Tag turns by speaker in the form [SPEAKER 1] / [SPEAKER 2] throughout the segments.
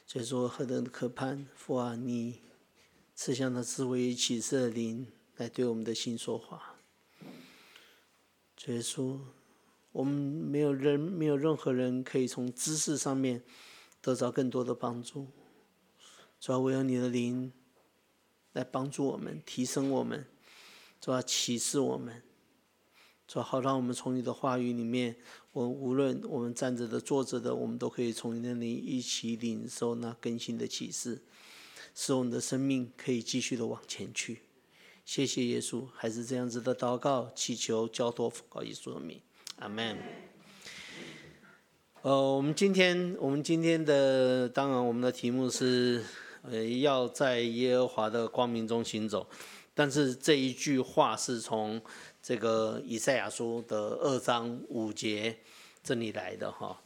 [SPEAKER 1] 所以说何等的可盼，父啊，你赐下那智慧与启示的灵来对我们的心说话。所以说我们没有任何人可以从知识上面得到更多的帮助，主要唯有你的灵来帮助我们，提升我们，主要启示我们，主要好让我们从你的话语里面，无论我们站着的坐着的，我们都可以从你的灵一起领受那更新的启示，使我们的生命可以继续的往前去。谢谢耶稣，还是这样子的祷告祈求交托奉告耶稣的名，阿们。我们今天的当然我们的题目是要在耶和华的光明中行走，但是这一句话是从这个以赛亚书的2章5节这里来的哈。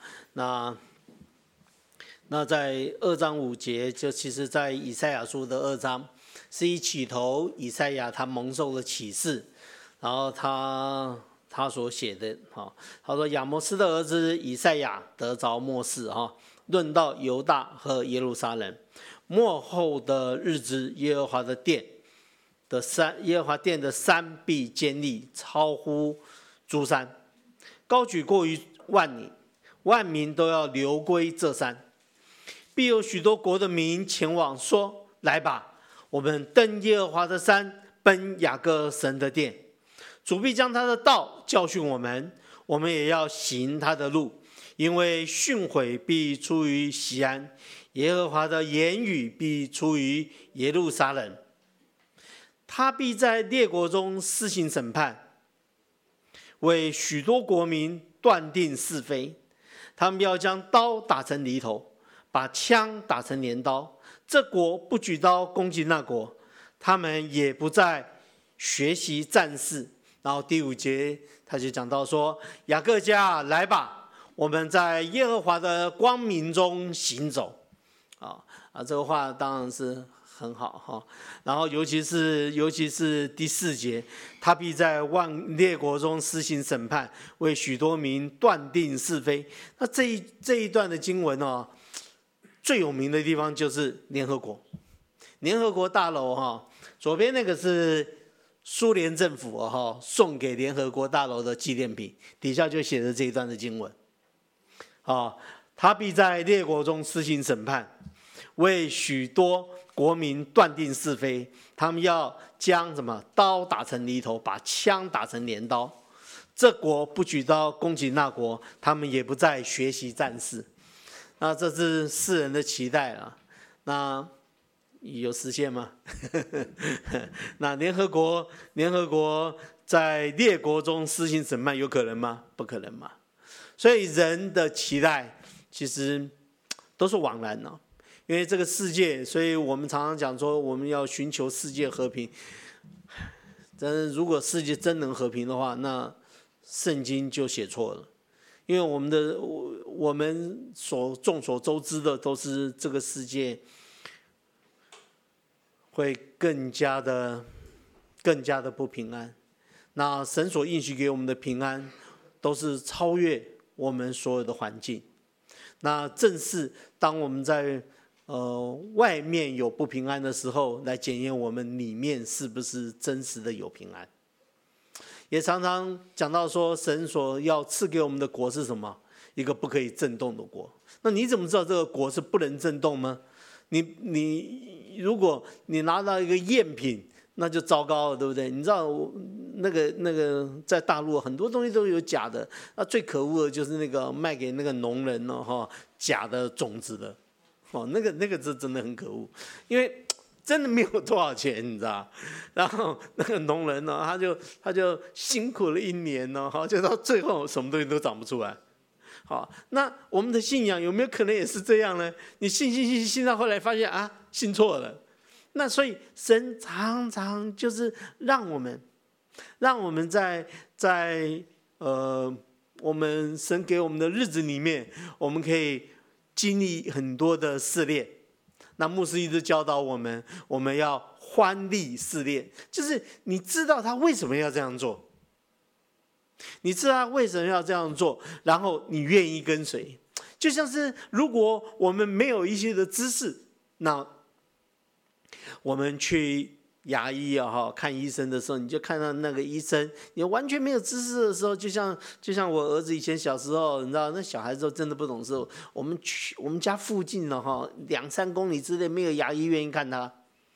[SPEAKER 1] 那在2章5节，就其实在以赛亚书的2章是一起头以赛亚他蒙受了启示，然后他所写的哈，他说亚摩斯的儿子以赛亚得着默示哈，论到犹大和耶路撒冷末后的日子，耶和华殿的山必坚立，超乎诸山，高举过于万里，万民都要流归这山。必有许多国的民前往，说：来吧，我们登耶和华的山，奔雅各神的殿。主必将他的道教训我们，我们也要行他的路，因为训诲必出于锡安，耶和华的言语必出于耶路撒冷。他必在列国中施行审判，为许多国民断定是非。他们要将刀打成犁头，把枪打成镰刀。这国不举刀攻击那国，他们也不再学习战事。然后第5节他就讲到说：雅各家来吧，我们在耶和华的光明中行走。这个话当然是很好哈。然后尤其是第4节，他必在万列国中施行审判，为许多民断定是非。那这一段的经文最有名的地方就是联合国大楼左边那个是苏联政府送给联合国大楼的纪念品，底下就写着这一段的经文。他必在列国中施行审判，为许多国民断定是非。他们要将刀打成犁头，把枪打成镰刀。这国不举刀攻击那国，他们也不再学习战事。那这是世人的期待了。那有实现吗？那联合国在列国中施行审判有可能吗？不可能嘛。所以人的期待其实都是枉然的，因为这个世界，所以我们常常讲说我们要寻求世界和平。但是如果世界真能和平的话，那圣经就写错了。因为我们众所周知的都是这个世界会更加的不平安。那神所应许给我们的平安都是超越我们所有的环境。那正是当我们在外面有不平安的时候，来检验我们里面是不是真实的有平安。也常常讲到说，神所要赐给我们的国是什么？一个不可以震动的国。那你怎么知道这个国是不能震动吗？如果你拿到一个赝品，那就糟糕了，对不对？你知道那个在大陆很多东西都有假的，那最可恶的就是那个卖给那个农人假的种子的，那个是真的很可恶，因为真的没有多少钱，你知道？然后那个农人他就辛苦了1年就到最后什么东西都长不出来。好，那我们的信仰有没有可能也是这样呢？你信到后来发现信错了。那所以神常常就是让我们在我们神给我们的日子里面，我们可以经历很多的试炼。那牧师一直教导我们要欢力试炼，就是你知道他为什么要这样做，你知道他为什么要这样做，然后你愿意跟随。 就像是如果我们没有一些的知识，那我们去牙医看医生的时候，你就看到那个医生，你完全没有知识的时候，就像我儿子以前小时候，你知道那小孩子真的不懂事，我们家附近2-3公里之内没有牙医愿意看他，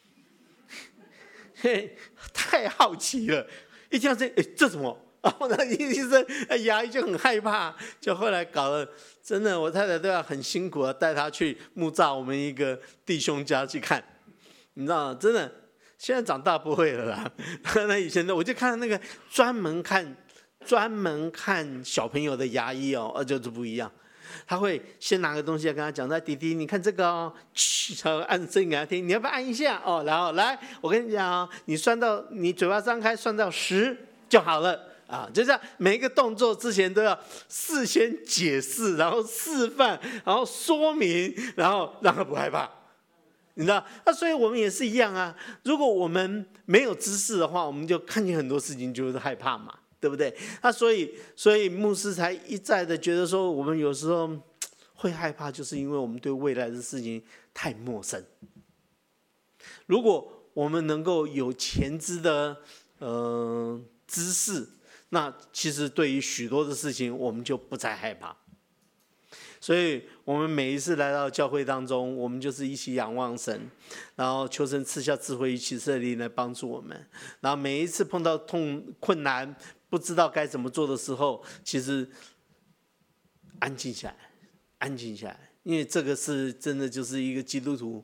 [SPEAKER 1] 太好奇了，一听到这什么？然后那医生牙医就很害怕，就后来搞了，真的我太太都要很辛苦的带他去木栅我们一个弟兄家去看，你知道真的。现在长大不会了啦，那以前的我就看那个专门看小朋友的牙医就是不一样。他会先拿个东西来跟他讲，弟弟你看这个按声音给他听，你要不要按一下然后来我跟你讲你嘴巴张开算到10就好了就这样，每一个动作之前都要事先解释，然后示范，然后说明，然后让他不害怕。你知道，所以我们也是一样啊。如果我们没有知识的话，我们就看见很多事情就是害怕嘛，对不对？所以牧师才一再的觉得说，我们有时候会害怕，就是因为我们对未来的事情太陌生。如果我们能够有前知的知识，那其实对于许多的事情，我们就不再害怕。所以我们每一次来到教会当中，我们就是一起仰望神，然后求神赐下智慧与启示的灵来帮助我们。然后每一次碰到困难，不知道该怎么做的时候，其实安静下来，因为这个是真的就是一个基督徒，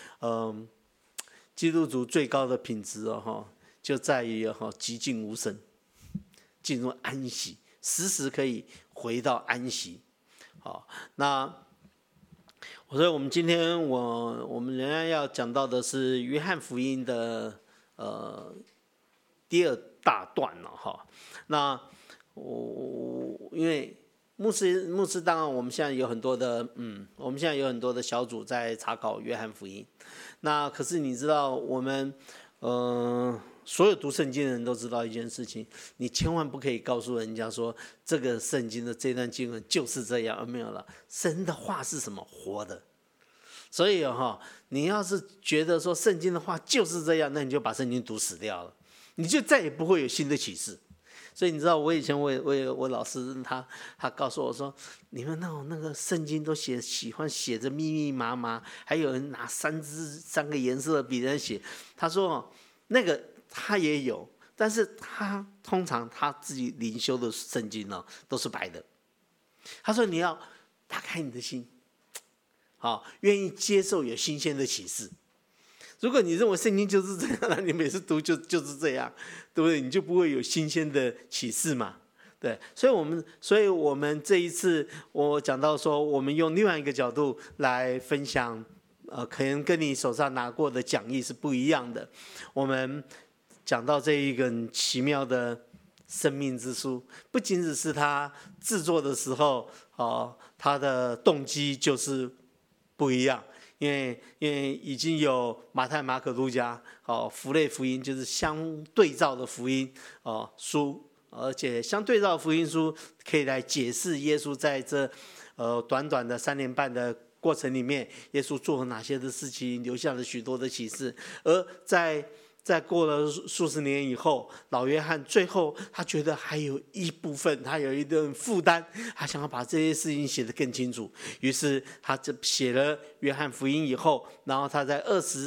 [SPEAKER 1] 基督徒最高的品质就在于寂静无声，进入安息，时时可以回到安息。好，所以我们今天我们仍然要讲到的是约翰福音的第2大段了那因为牧师当然我们现在有很多的小组在查考约翰福音，那可是你知道我们所有读圣经的人都知道一件事情，你千万不可以告诉人家说这个圣经的这段经文就是这样，没有了。神的话是什么？活的。所以你要是觉得说圣经的话就是这样，那你就把圣经读死掉了，你就再也不会有新的启示。所以你知道，我以前我老师他告诉我说，你们那个圣经都喜欢写着密密麻麻，还有人拿3个颜色的笔在写。他说那个他也有，但是他通常他自己灵修的圣经都是白的。他说你要打开你的心，愿意接受有新鲜的启示。如果你认为圣经就是这样，那你每次读就是这样，对不对？你就不会有新鲜的启示嘛。对，所以我们这一次我讲到说，我们用另外一个角度来分享，可能跟你手上拿过的讲义是不一样的。我们讲到这一个很奇妙的生命之书，不仅只是他制作的时候，他的动机就是不一样。因为已经有马太、马可、路加，符类福音就是相对照的福音书，而且相对照的福音书可以来解释耶稣在这短短的3年半的过程里面，耶稣做了哪些的事情，留下了许多的启示。而在过了数十年以后，老约翰最后他觉得还有一部分，他有一点负担，他想要把这些事情写得更清楚，于是他就写了约翰福音以后，然后他在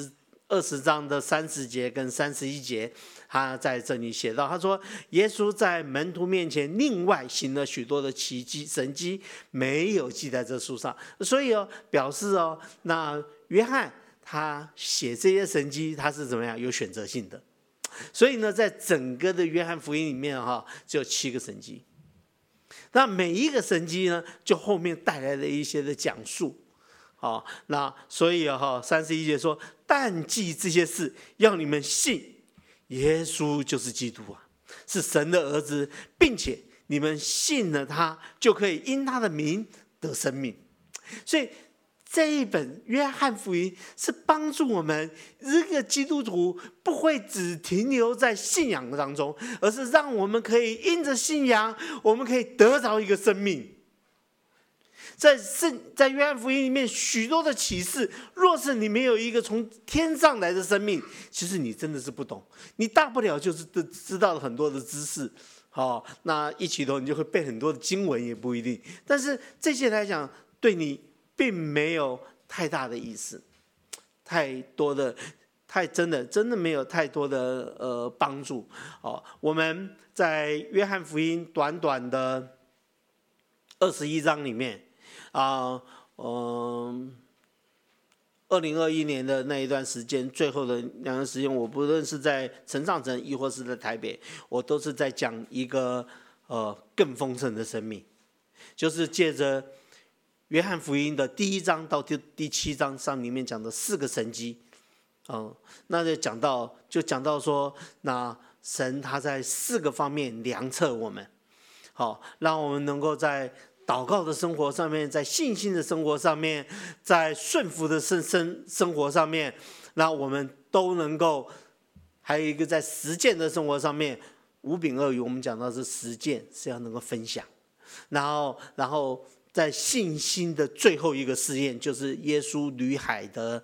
[SPEAKER 1] 20章的30节跟31节，他在这里写到，他说耶稣在门徒面前另外行了许多的奇迹神迹，没有记在这书上。所以表示那约翰他写这些神迹，他是怎么样？有选择性的。所以呢，在整个的约翰福音里面只有7个神迹。那每一个神迹呢，就后面带来了一些的讲述。那所以31节说，但记这些事，要你们信耶稣就是基督是神的儿子，并且你们信了他，就可以因他的名得生命。所以这一本约翰福音是帮助我们这个基督徒不会只停留在信仰当中，而是让我们可以因着信仰，我们可以得着一个生命。 在约翰福音里面许多的启示，若是你没有一个从天上来的生命，其实你真的是不懂。你大不了就是知道了很多的知识，那一起头你就会背很多的经文，也不一定。但是这些来讲，对你并没有太大的意思，真的没有太多的帮助。我们在约翰福音短短的21章里面2021年的那一段时间，最后的2年时间，我不论是在陈上城，亦或是在台北，我都是在讲一个更丰盛的生命，就是借着约翰福音的第1章到第7章上里面讲的4个神迹，那就讲到说，那神他在4个方面量测我们，让我们能够在祷告的生活上面，在信心的生活上面，在顺服的生活上面，让我们都能够，还有一个在实践的生活上面，5饼2鱼，我们讲到是实践，是要能够分享，然后在信心的最后一个试验，就是耶稣履海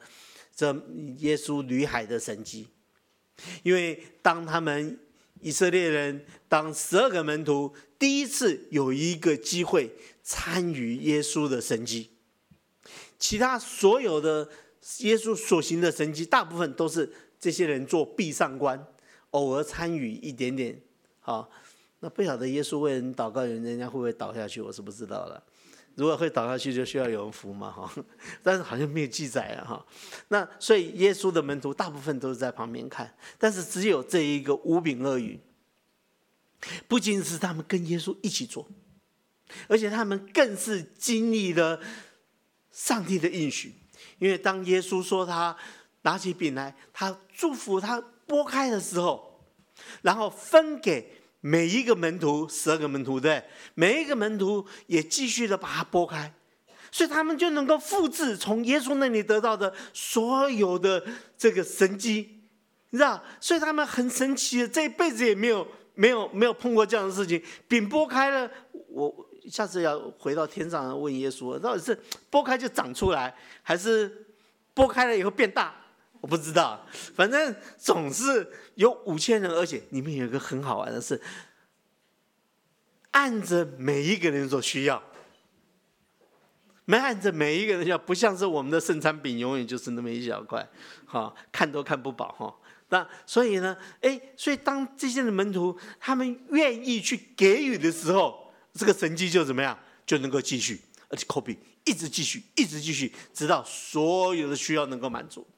[SPEAKER 1] 的神迹。因为当他们以色列人当12个门徒第一次有一个机会参与耶稣的神迹，其他所有的耶稣所行的神迹，大部分都是这些人做壁上观，偶尔参与一点点。那不晓得耶稣为人祷告，人家会不会倒下去，我是不知道了。如果会倒下去，就需要有人扶嘛，但是好像没有记载啊。那所以耶稣的门徒大部分都是在旁边看，但是只有这一个5饼2鱼，不仅是他们跟耶稣一起做，而且他们更是经历了上帝的应许。因为当耶稣说他拿起饼来，他祝福他拨开的时候，然后分给每一个门徒，12个门徒，对，每一个门徒也继续的把它拨开，所以他们就能够复制从耶稣那里得到的所有的这个神迹，你知道，所以他们很神奇的，这一辈子也没有碰过这样的事情。饼拨开了，我下次要回到天上问耶稣，到底是拨开就长出来，还是拨开了以后变大？我不知道，反正总是有5000人，而且里面有一个很好玩的是，按着每一个人所需要，没按着每一个人需要，不像是我们的圣餐饼永远就是那么一小块，看都看不饱。那所以呢，所以当这些的门徒他们愿意去给予的时候，这个神迹就怎么样，就能够继续，而且copy一直继续，一直继续，直到所有的需要能够满足。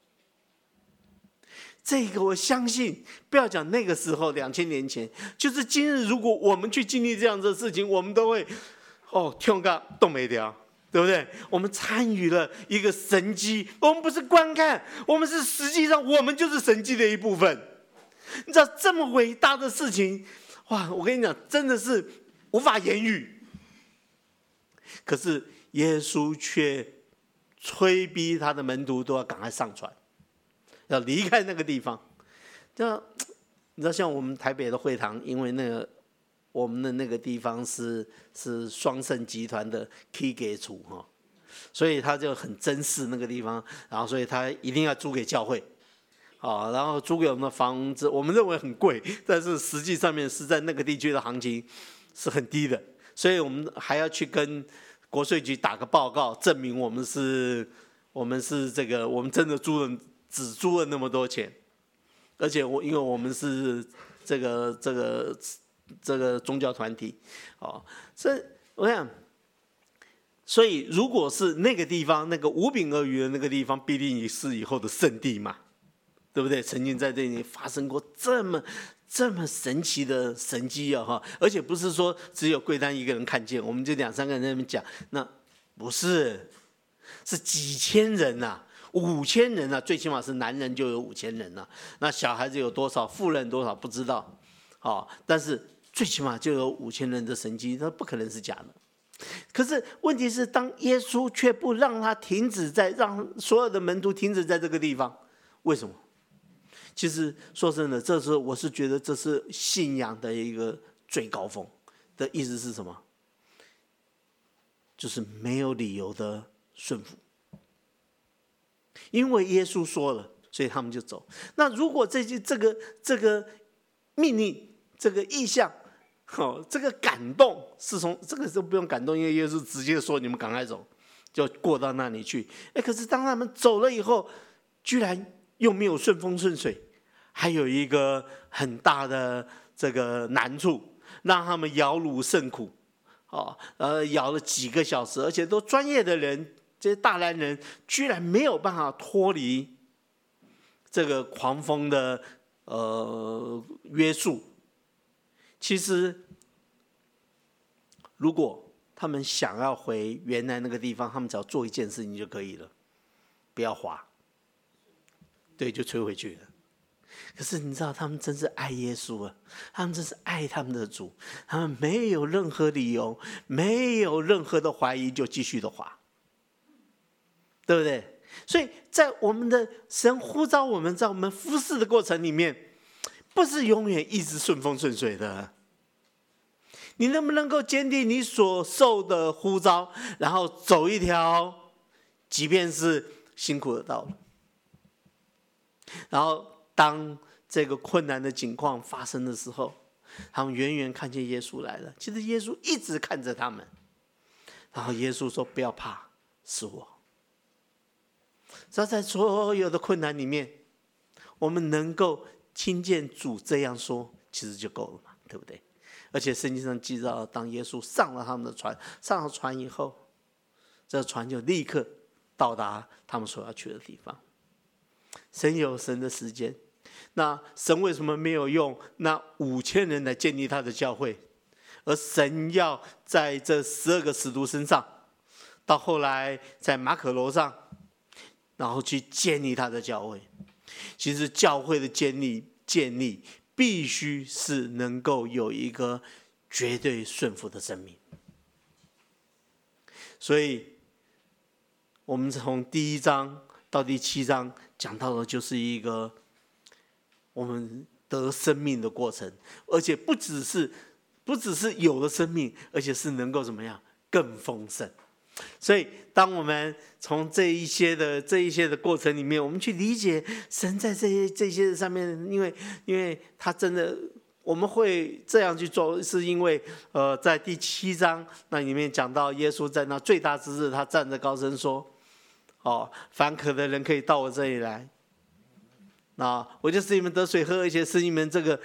[SPEAKER 1] 这个我相信，不要讲那个时候2000年前，就是今日，如果我们去经历这样的事情，我们都会跳个动没掉，对不对？我们参与了一个神迹，我们不是观看，我们是实际上我们就是神迹的一部分。你知道这么伟大的事情，哇！我跟你讲，真的是无法言语。可是耶稣却催逼他的门徒都要赶快上船，要离开那个地方。你知道，像我们台北的会堂，因为我们的那个地方是双盛集团的 key 给处，所以他就很珍视那个地方，然后所以他一定要租给教会，然后租给我们的房子，我们认为很贵，但是实际上面是在那个地区的行情是很低的，所以我们还要去跟国税局打个报告，证明我们是我们真的只租了那么多钱，而且因为我们是这个宗教团体，所以我想，所以如果是那个地方，那个5饼2鱼的那个地方，必定是以后的圣地嘛，对不对？曾经在这里发生过这么神奇的神迹啊！而且不是说只有贵丹一个人看见，我们就2-3个人在那边讲，那不是，是几千人呐，5000人啊，最起码是男人就有5000人啊，那小孩子有多少，妇人多少不知道，但是最起码就有5000人的神迹，那不可能是假的。可是问题是，当耶稣却不让他停止让所有的门徒停止在这个地方，为什么？其实说真的，我是觉得这是信仰的一个最高峰的意思是什么？ 就是没有理由的顺服。因为耶稣说了，所以他们就走。那如果这个命令、这个意向、这个感动是从这个都不用感动，因为耶稣直接说你们赶快走，就过到那里去。可是当他们走了以后，居然又没有顺风顺水，还有一个很大的这个难处，让他们摇橹甚苦，摇了几个小时，而且都专业的人，这些大男人居然没有办法脱离这个狂风的约束。其实，如果他们想要回原来那个地方，他们只要做一件事情就可以了，不要滑，对，就吹回去了。可是你知道，他们真是爱耶稣啊，他们真是爱他们的主，他们没有任何理由，没有任何的怀疑，就继续的滑，对不对？所以在我们的神呼召我们，在我们服事的过程里面，不是永远一直顺风顺水的。你能不能够坚定你所受的呼召，然后走一条即便是辛苦的道路？然后当这个困难的境况发生的时候，他们远远看见耶稣来了。其实耶稣一直看着他们，然后耶稣说：“不要怕，是我。”在所有的困难里面，我们能够听见主这样说，其实就够了嘛，对不对？而且圣经上记载，当耶稣上了他们的船，上了船以后，这船就立刻到达他们所要去的地方。神有神的时间，那神为什么没有用那5000人来建立他的教会，而神要在这12个使徒身上，到后来在马可楼上，然后去建立他的教会？其实教会的建立必须是能够有一个绝对顺服的生命。所以我们从第1章到第7章讲到的就是一个我们得生命的过程，而且不只是有了生命，而且是能够怎么样更丰盛。所以当我们从这一些的过程里面，我们去理解神在这些上面，因为他真的，我们会这样去做，是因为在第7章那里面讲到耶稣在那最大之日，他站着高声说：“凡渴的人可以到我这里来，我就使你们得水喝，而且使你们这个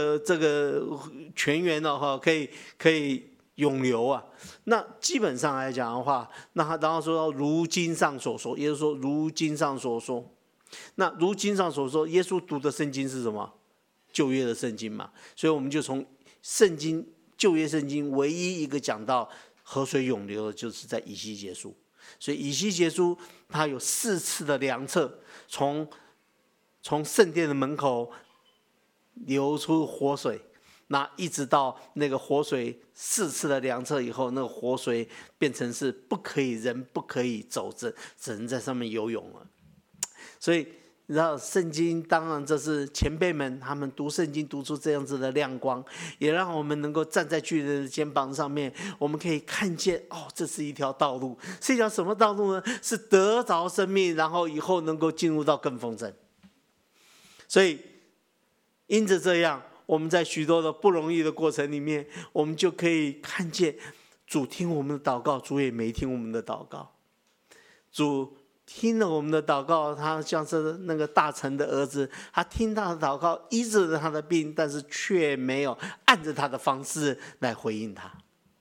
[SPEAKER 1] 泉源可以永流啊。”那基本上来讲的话，那他然后说如经上所说，耶稣说如经上所说。那如经上所说，耶稣读的圣经是什么？旧约的圣经嘛。所以我们就从圣经旧约圣经唯一一个讲到河水永流的，就是在以西结书。所以以西结书它有4次的量测，从圣殿的门口流出活水。那一直到那个活水4次的量测以后，那个活水变成是人不可以走，只能在上面游泳了。所以你知道圣经，当然这是前辈们他们读圣经读出这样子的亮光，也让我们能够站在巨人的肩膀上面，我们可以看见这是一条道路，是一条什么道路呢？是得着生命，然后以后能够进入到更丰盛。所以因着这样，我们在许多的不容易的过程里面，我们就可以看见主听我们的祷告，主也没听我们的祷告。主听了我们的祷告，他像是那个大臣的儿子，他听他的祷告，医治了他的病，但是却没有按着他的方式来回应他。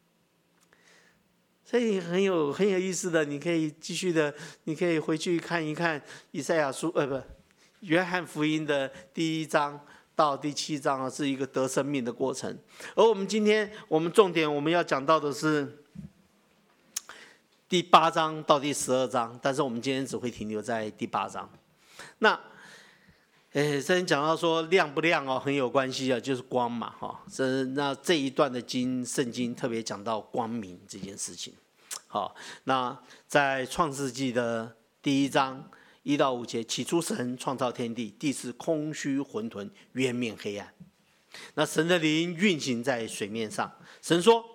[SPEAKER 1] 所以很有意思的，你可以继续的，你可以回去看一看以赛亚书约翰福音的第1章到第7章是一个得生命的过程。而我们今天重点我们要讲到的是第8章到第12章，但是我们今天只会停留在第8章。那圣经讲到说亮不亮很有关系就是光嘛那这一段的圣经特别讲到光明这件事情。那在创世纪的第1章1到5节，起初神创造天地，地是空虚混沌，渊面黑暗。那神的灵运行在水面上，神说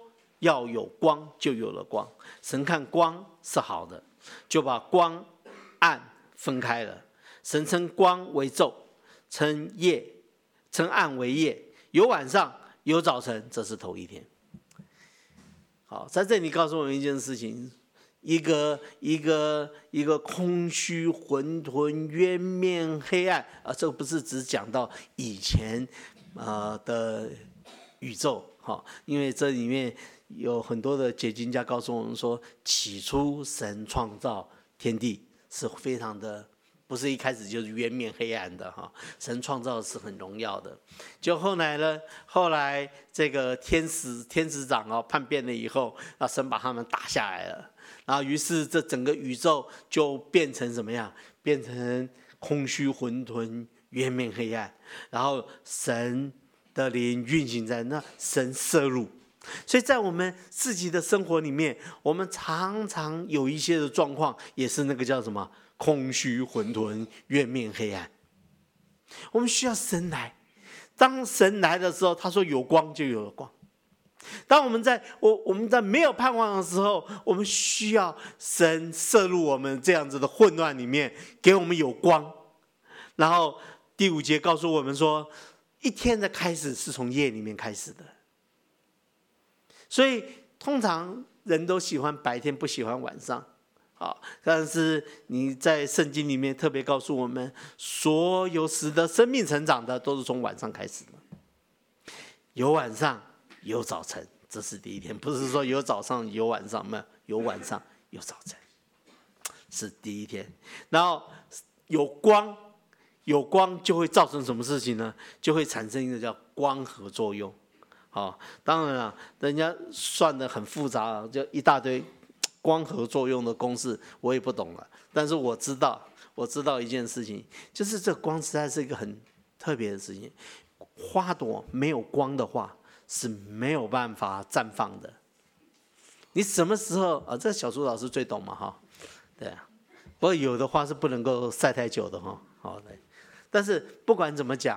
[SPEAKER 1] 要有光，就有了光。神看光是好的，就把光暗分开了。神称光为昼，称暗为夜，有晚上，有早晨，这是头一天。好，在这里告诉我们一件事情：一个空虚、混沌、渊面、黑暗啊，这个不是只讲到以前的宇宙，因为这里面有很多的解经家告诉我们说，起初神创造天地是非常的。不是一开始就是渊面黑暗的神创造的是很荣耀的。就后来呢，后来这个天使长叛变了以后，神把他们打下来了，然后于是这整个宇宙就变成什么样？变成空虚混沌、渊面黑暗，然后神的灵运行在那，神摄入。所以在我们自己的生活里面，我们常常有一些的状况，也是那个叫什么？空虚混沌，渊面黑暗。我们需要神来。当神来的时候，他说有光就有了光。当我们在没有盼望的时候，我们需要神摄入我们这样子的混乱里面，给我们有光。然后第5节告诉我们说，一天的开始是从夜里面开始的。所以通常人都喜欢白天，不喜欢晚上。但是你在圣经里面特别告诉我们，所有使得生命成长的都是从晚上开始的。有晚上，有早晨，这是第一天。不是说有早上有晚上，没有，有晚上有早晨，是第一天。然后有光，有光就会造成什么事情呢？就会产生一个叫光合作用。当然了，人家算得很复杂，就一大堆光合作用的公式，我也不懂了。但是我知道一件事情，就是这光实在是一个很特别的事情。花朵没有光的话是没有办法绽放的。你什么时候这小朱老师最懂嘛对啊。不过有的花是不能够晒太久的对。但是不管怎么讲，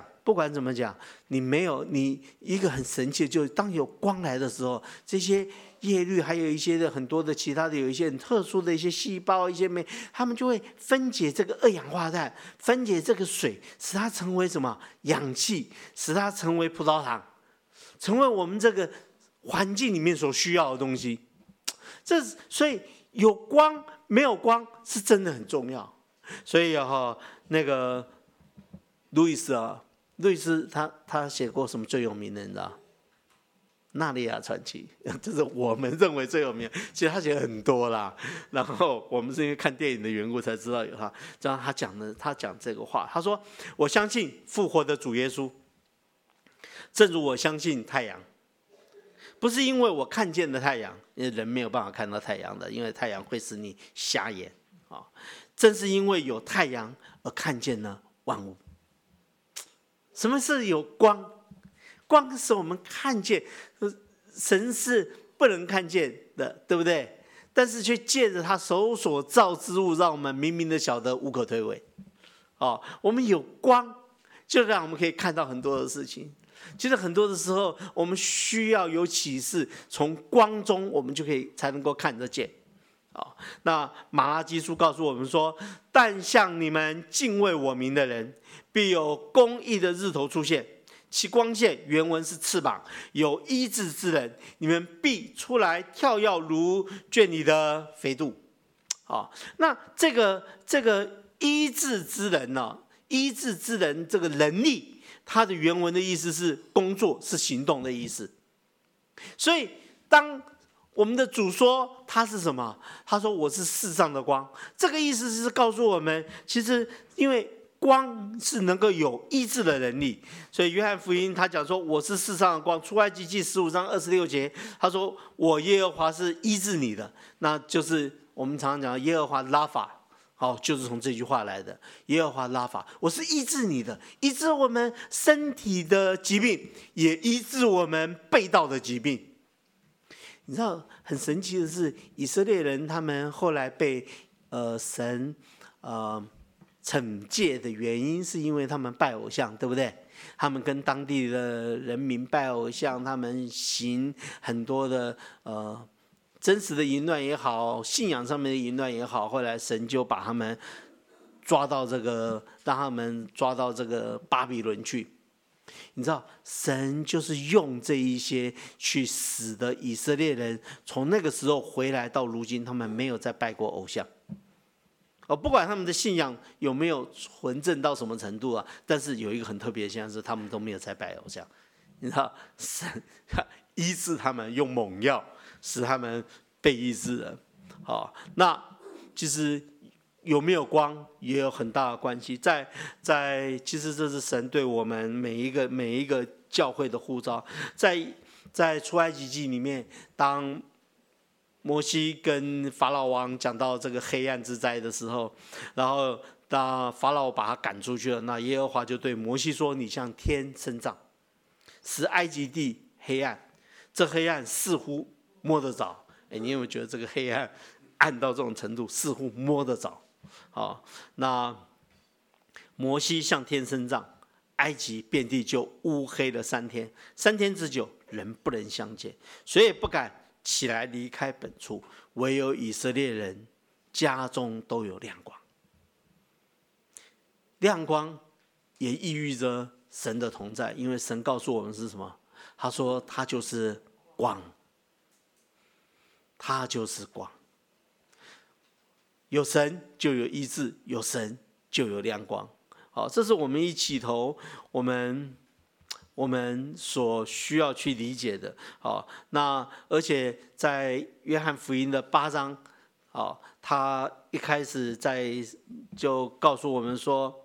[SPEAKER 1] 你一个很神奇的，就是当有光来的时候，这些叶绿还有一些的很多的其他的有一些很特殊的一些细胞，它们就会分解这个二氧化碳，分解这个水，使它成为什么氧气，使它成为葡萄糖，成为我们这个环境里面所需要的东西。所以有光没有光是真的很重要。所以那个路易斯他写过什么最有名的？你知道？纳利亚传奇，这是我们认为最有名。其实他写了很多啦，然后我们是因为看电影的缘故才知道有他。这样他讲这个话，他说：“我相信复活的主耶稣，正如我相信太阳。不是因为我看见了太阳，因为人没有办法看到太阳的，因为太阳会使你瞎眼正是因为有太阳而看见了万物。什么是有光？光是我们看见，神是不能看见的，对不对？但是却借着他手所造之物，让我们明明的晓得，无可推诿。我们有光，就让我们可以看到很多的事情。其实很多的时候，我们需要有启示，从光中我们才能够看得见。那马拉基书告诉我们说：“但向你们敬畏我名的人，必有公义的日头出现。其光线原文是翅膀，有医治之人，你们必出来跳跃如圈里的肥肚。”那这个医治之人呢？医治之人这个能力，它的原文的意思是工作，是行动的意思。所以当我们的主说他是什么？他说我是世上的光。这个意思是告诉我们，其实因为光是能够有医治的能力，所以约翰福音他讲说我是世上的光。出埃及记15章26节，他说我耶和华是医治你的，那就是我们常常讲的耶和华拉法。就是从这句话来的。耶和华拉法，我是医治你的，医治我们身体的疾病，也医治我们背道的疾病。你知道很神奇的是，以色列人他们后来被神惩戒的原因是因为他们拜偶像，对不对？他们跟当地的人民拜偶像，他们行很多的真实的淫乱也好，信仰上面的淫乱也好，后来神就把他们抓到让他们抓到这个巴比伦去。你知道，神就是用这一些去使得以色列人从那个时候回来到如今，他们没有再拜过偶像。不管他们的信仰有没有纯正到什么程度啊，但是有一个很特别的现象是，他们都没有再拜偶像。你知道，神医治他们，用猛药使他们被医治了。好，那其实有没有光也有很大的关系。其实这是神对我们每一个教会的呼召。在出埃及记里面，当摩西跟法老王讲到这个黑暗之灾的时候，然后当法老把他赶出去了，那耶和华就对摩西说：“你向天伸杖，使埃及地黑暗，这黑暗似乎摸得着。”你有没有觉得这个黑暗暗到这种程度，似乎摸得着？好，那摩西向天伸杖，埃及遍地就乌黑了3天，3天之久，人不能相见，谁也不敢起来离开本处，唯有以色列人家中都有亮光。亮光也意喻着神的同在，因为神告诉我们是什么？他说他就是光，他就是光。有神就有医治，有神就有亮光。好，这是我们一起头我们所需要去理解的。好，那而且在约翰福音的8章，好，他一开始就告诉我们说，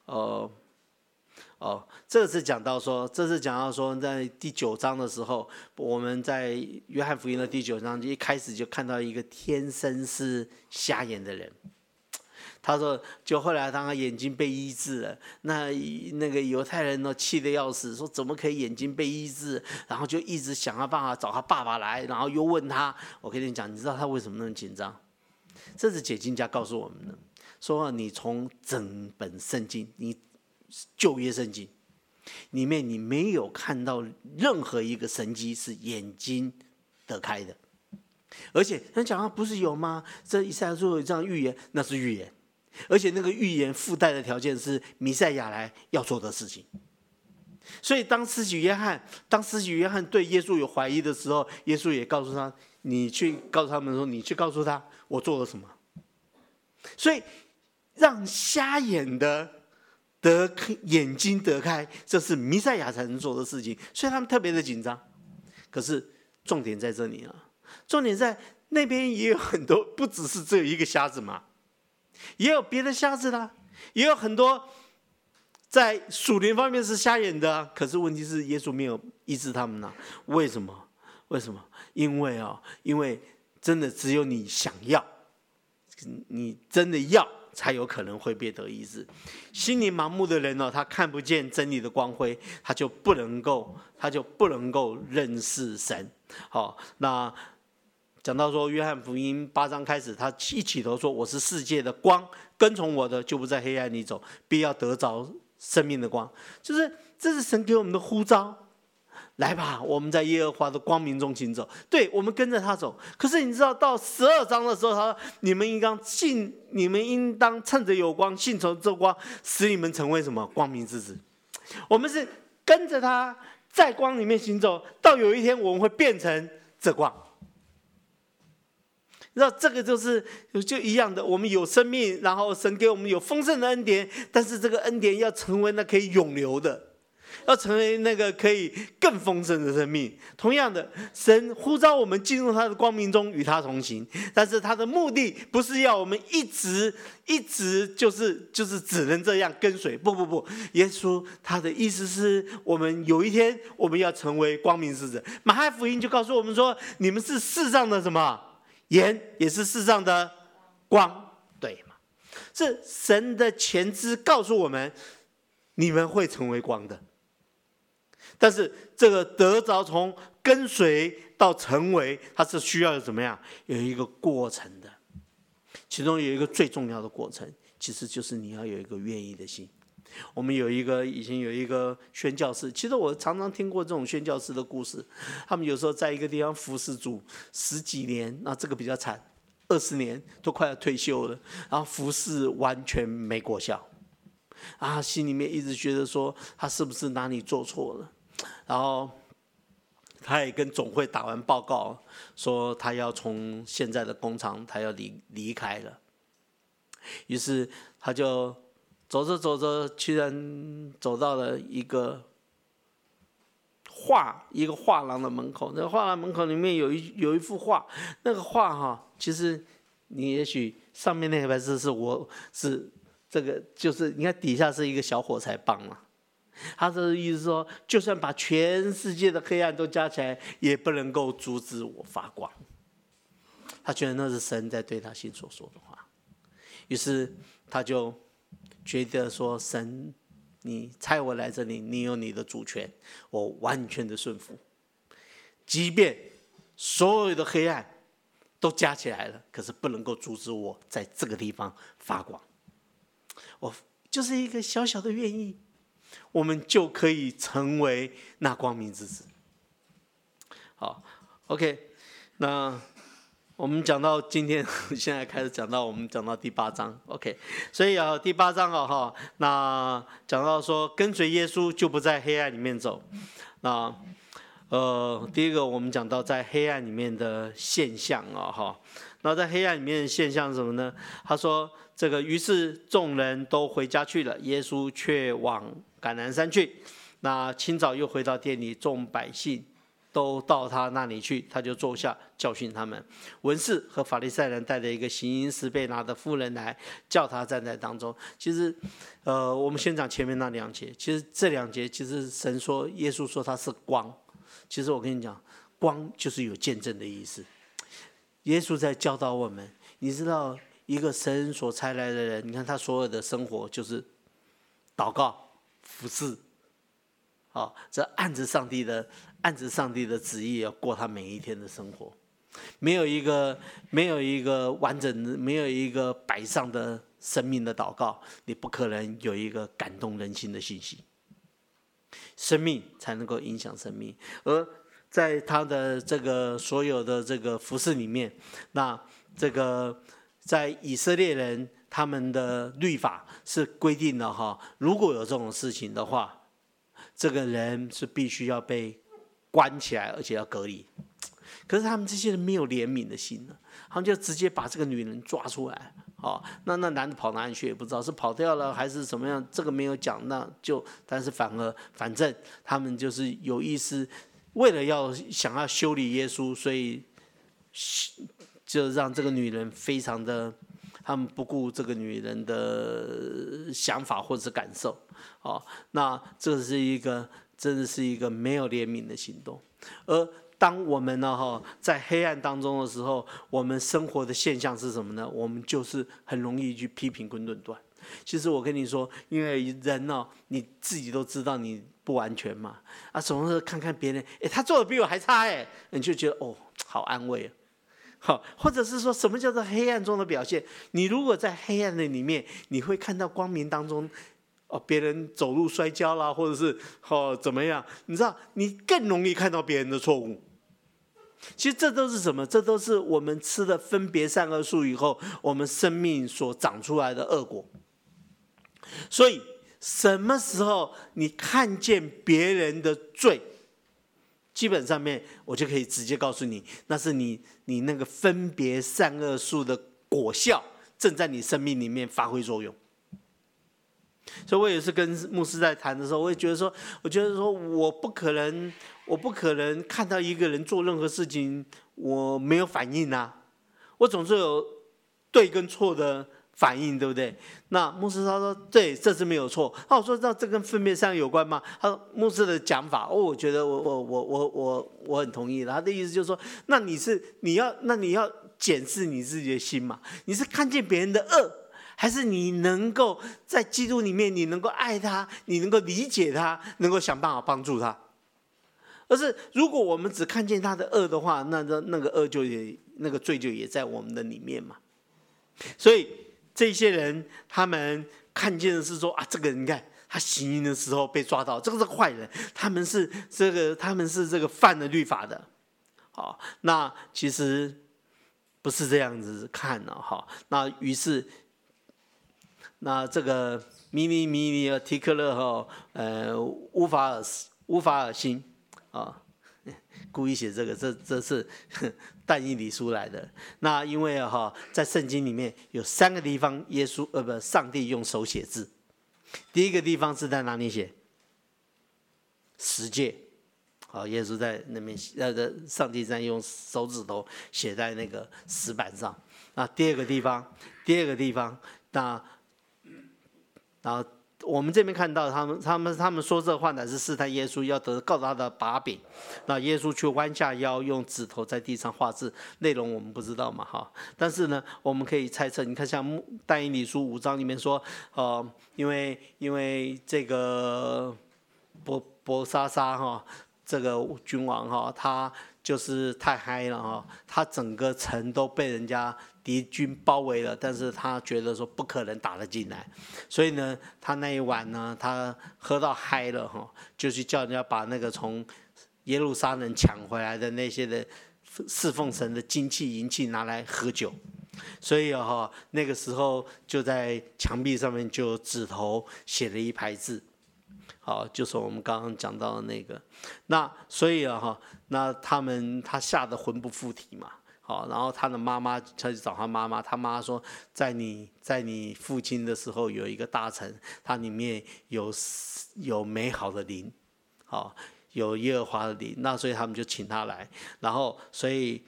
[SPEAKER 1] 这是讲到说，在第9章的时候，我们在约翰福音的第9章一开始就看到一个天生是瞎眼的人。他说，就后来当他眼睛被医治了，那个犹太人呢气得要死，说怎么可以眼睛被医治？然后就一直想办法找他爸爸来，然后又问他。我跟你讲，你知道他为什么那么紧张？这是解经家告诉我们的，说你从整本圣经，你旧约圣经里面，你没有看到任何一个神迹是眼睛得开的。而且他讲他不是有吗？这以赛亚书有这样预言，那是预言。而且那个预言附带的条件是弥赛亚来要做的事情。所以当施洗约翰对耶稣有怀疑的时候，耶稣也告诉他，你去告诉他们说，你去告诉他我做了什么。所以让瞎眼的眼睛得开，这是弥赛亚才能做的事情，所以他们特别的紧张。可是重点在这里了，重点在那边也有很多，不只是只有一个瞎子嘛，也有别的瞎子啦，也有很多在属灵方面是瞎眼的啊。可是问题是耶稣没有医治他们啊。为什么？因为真的只有你想要，你真的要，才有可能会被得医治。心灵盲目的人他看不见真理的光辉，他就不能够认识神。好，那讲到说约翰福音8章开始，他一起头说，我是世界的光，跟从我的就不在黑暗里走，必要得着生命的光。这是神给我们的呼召，来吧，我们在耶和华的光明中行走。对，我们跟着他走。可是你知道到12章的时候，他说你们应当趁着有光，信从这光，使你们成为什么？光明之子。我们是跟着他在光里面行走，到有一天我们会变成这光。你知道这个就一样的，我们有生命，然后神给我们有丰盛的恩典，但是这个恩典要成为那可以永留的，要成为那个可以更丰盛的生命。同样的，神呼召我们进入他的光明中，与他同行，但是他的目的不是要我们一直就是只能这样跟随。不，耶稣他的意思是我们有一天我们要成为光明之子。马太福音就告诉我们说，你们是世上的什么？盐，也是世上的光，对吗？是神的前知告诉我们，你们会成为光的。但是这个得着从跟随到成为，它是需要怎么样？有一个过程的。其中有一个最重要的过程， 其实就是你要有一个愿意的心。我们以前有一个宣教士，其实我常常听过这种宣教士的故事。他们有时候在一个地方服侍主10几年，那这个比较惨，20年都快要退休了，然后服侍完全没果效，啊，心里面一直觉得说他是不是哪里做错了，然后他也跟总会打完报告，说他要从现在的工厂他要离开了，于是他就走着走着，居然走到了一个画廊的门口。那个画廊门口里面有一幅画，那个画其实你也许上面那个白字是这个，就是你看底下是一个小火柴棒嘛。他的意思说，就算把全世界的黑暗都加起来，也不能够阻止我发光。他觉得那是神在对他心所说的话，于是他就觉得说，神，你差我来这里，你有你的主权，我完全的顺服，即便所有的黑暗都加起来了，可是不能够阻止我在这个地方发光。我就是一个小小的愿意，我们就可以成为那光明之子。好 ，OK， 那我们讲到今天，现在开始我们讲到第8章 ，OK， 所以第8章那讲到说跟随耶稣就不在黑暗里面走。那第一个我们讲到在黑暗里面的现象那在黑暗里面的现象是什么呢？他说这个于是众人都回家去了，耶稣却往橄榄山去。那清早又回到店里，众百姓都到他那里去，他就坐下教训他们。文士和法利赛人带着一个行淫时被拿的妇人来，叫他站在当中。其实我们先讲前面那2节，其实这2节其实神说耶稣说他是光，其实我跟你讲，光就是有见证的意思。耶稣在教导我们，你知道一个神所差来的人，你看他所有的生活就是祷告、服侍，这按着上帝的旨意要过他每一天的生活。没有一个完整的，没有一个摆上的生命的祷告，你不可能有一个感动人心的信息。生命才能够影响生命，而在他的这个所有的这个服事里面，那这个在以色列人他们的律法是规定的如果有这种事情的话，这个人是必须要被关起来，而且要隔离。可是他们这些人没有怜悯的心呢，他们就直接把这个女人抓出来。那男的跑哪里去也不知道，是跑掉了还是怎么样，这个没有讲。但是反正他们就是有意思，为了想要修理耶稣，所以就让这个女人非常的，他们不顾这个女人的想法或者是感受。那这是一个真的是一个没有怜悯的行动。而当我们在黑暗当中的时候，我们生活的现象是什么呢？我们就是很容易去批评跟论断。其实我跟你说，因为人你自己都知道你不完全嘛，总是看看别人，他做的比我还差，你就觉得好安慰。或者是说什么叫做黑暗中的表现？你如果在黑暗的里面，你会看到光明当中别人走路摔跤啦，或者是怎么样，你知道，你更容易看到别人的错误。其实这都是什么？这都是我们吃了分别善恶树以后，我们生命所长出来的恶果。所以什么时候你看见别人的罪，基本上面我就可以直接告诉你，那是你那个分别善恶树的果效正在你生命里面发挥作用。所以我也是跟牧师在谈的时候，我觉得说我不可能看到一个人做任何事情我没有反应我总是有对跟错的反应，对不对？那牧师他说对，这是没有错。那我说那这跟分别上有关吗？他说牧师的讲法我觉得我很同意的。他的意思就是说，那你要检视你自己的心嘛，你是看见别人的恶，还是你能够在基督里面，你能够爱他，你能够理解他，能够想办法帮助他？而是如果我们只看见他的恶的话，那个恶那个罪就也在我们的里面嘛。所以这些人他们看见的是说啊，这个人你看他行淫的时候被抓到，这个是坏人，他们是这个犯了律法的。好，那其实不是这样子看的哈。那于是，那这个米尼尔提克勒哈，乌法尔辛啊，故意写这个，这是但以理书来的。那因为在圣经里面有3个地方，上帝用手写字。第一个地方是在哪里写？十诫。好，耶稣在那边，上帝在用手指头写在那个石板上。那第二个地方，那然后我们这边看到他们说这话乃是试探耶稣，要得告他的把柄。那耶稣却弯下腰，用指头在地上画字，内容我们不知道嘛哈。但是呢，我们可以猜测，你看像但以理书5章里面说，因为这个伯沙撒哈。这个君王哈，他就是太嗨了哈，他整个城都被人家敌军包围了，但是他觉得说不可能打得进来，所以呢，他那一晚呢，他喝到嗨了哈，就去叫人家把那个从耶路撒冷抢回来的那些的侍奉神的金器银器拿来喝酒，所以那个时候就在墙壁上面就指头写了一排字。好，就是我们刚刚讲到的那个，那所以那他吓得魂不附体嘛，好，然后他的妈妈，他就找他妈妈，他妈说，在你父亲的时候有一个大臣，他里面有美好的灵，好，有耶和华的灵，那所以他们就请他来，然后所以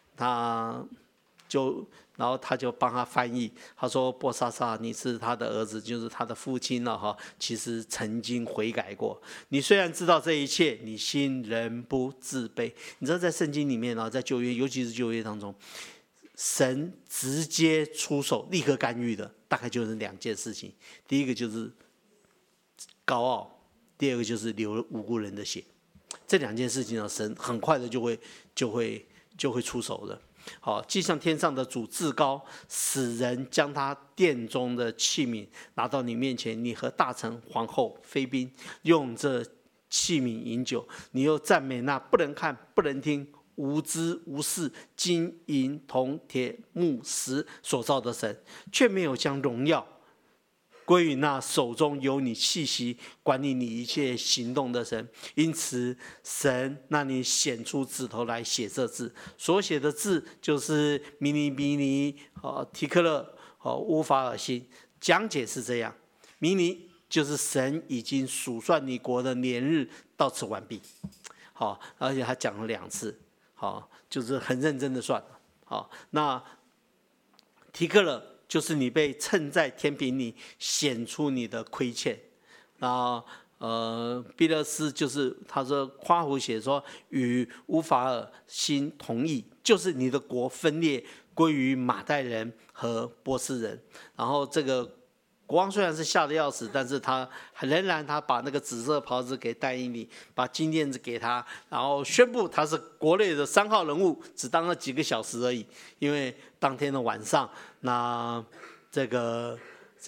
[SPEAKER 1] 然后他就帮他翻译，他说波沙撒你是他的儿子，就是他的父亲了哈。其实曾经悔改过。你虽然知道这一切，你心仍不自卑。你知道在圣经里面在旧约，尤其是旧约当中，神直接出手，立刻干预的，大概就是2件事情。第一个就是高傲，第二个就是流无辜人的血。这2件事情呢，神很快的就会出手的。好，既像天上的主至高，使人将他殿中的器皿拿到你面前，你和大臣、皇后、妃嫔用这器皿饮酒，你又赞美那不能看、不能听、无知无识、金银铜铁木石所造的神，却没有将荣耀归于那手中有你气息、管理你一切行动的神。因此，神让你显出指头来写这字，所写的字就是米尼提克勒乌法尔辛。讲解是这样：米尼就是神已经数算你国的年日，到此完毕。好，而且他讲了2次，好，就是很认真的算。好，那提克勒就是你被称在天平里，显出你的亏欠。然后毕勒斯就是他说夸胡写说与乌法尔辛同意，就是你的国分裂归于马代人和波斯人。然后这个国王虽然是吓得要死，但是他仍然把那个紫色袍子给但以理，把金链子给他，然后宣布他是国内的3号人物，只当了几个小时而已。因为当天的晚上，那这个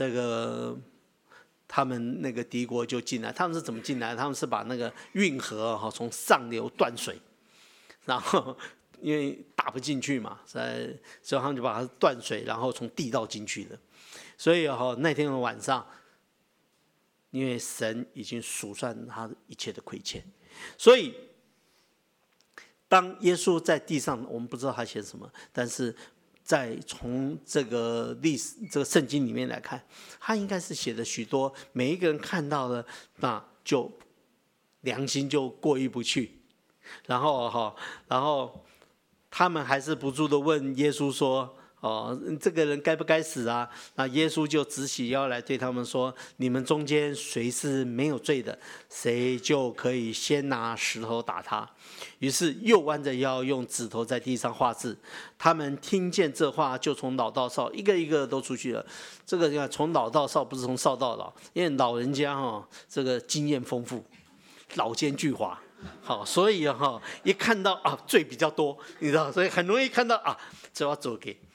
[SPEAKER 1] 他们那个敌国就进来，他们是怎么进来？他们是把那个运河从上流断水，然后因为打不进去嘛，所以他们就把它断水，然后从地道进去的。所以那天的晚上，因为神已经数算他一切的亏欠，所以当耶稣在地上，我们不知道他写什么，但是从这个这个圣经里面来看，他应该是写的许多，每一个人看到了，那就良心就过意不去，然后他们还是不住的问耶稣说，这个人该不该死啊？那耶稣就直起腰来对他们说：你们中间谁是没有罪的，谁就可以先拿石头打他。于是又弯着腰用指头在地上画字。他们听见这话，就从老到少一个一个都出去了。这个从老到少，不是从少到老，因为老人家这个经验丰富，老奸巨猾。好，所以一看到罪比较多，你知道，所以很容易看到这要做给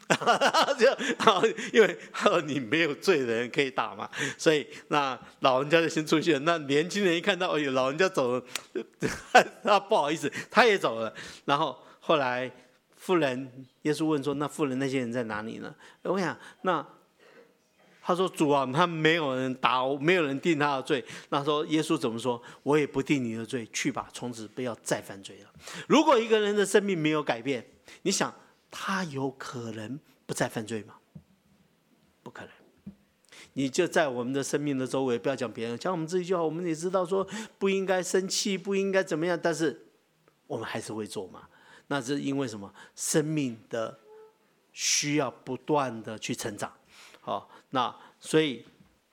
[SPEAKER 1] 因为你没有罪的人可以打嘛，所以那老人家就先出去了。那年轻人一看到，哎呦，老人家走了，他不好意思，他也走了。然后后来妇人，耶稣问说：“那妇人那些人在哪里呢？”我想，那他说：“主啊，他没有人打，没有人定他的罪。”那说耶稣怎么说？我也不定你的罪，去吧，从此不要再犯罪了。如果一个人的生命没有改变，你想他有可能不再犯罪吗？不可能。你就在我们的生命的周围，不要讲别人，讲我们自己就好。我们也知道说不应该生气，不应该怎么样，但是我们还是会做嘛。那是因为什么？生命的需要不断的去成长。好，那所以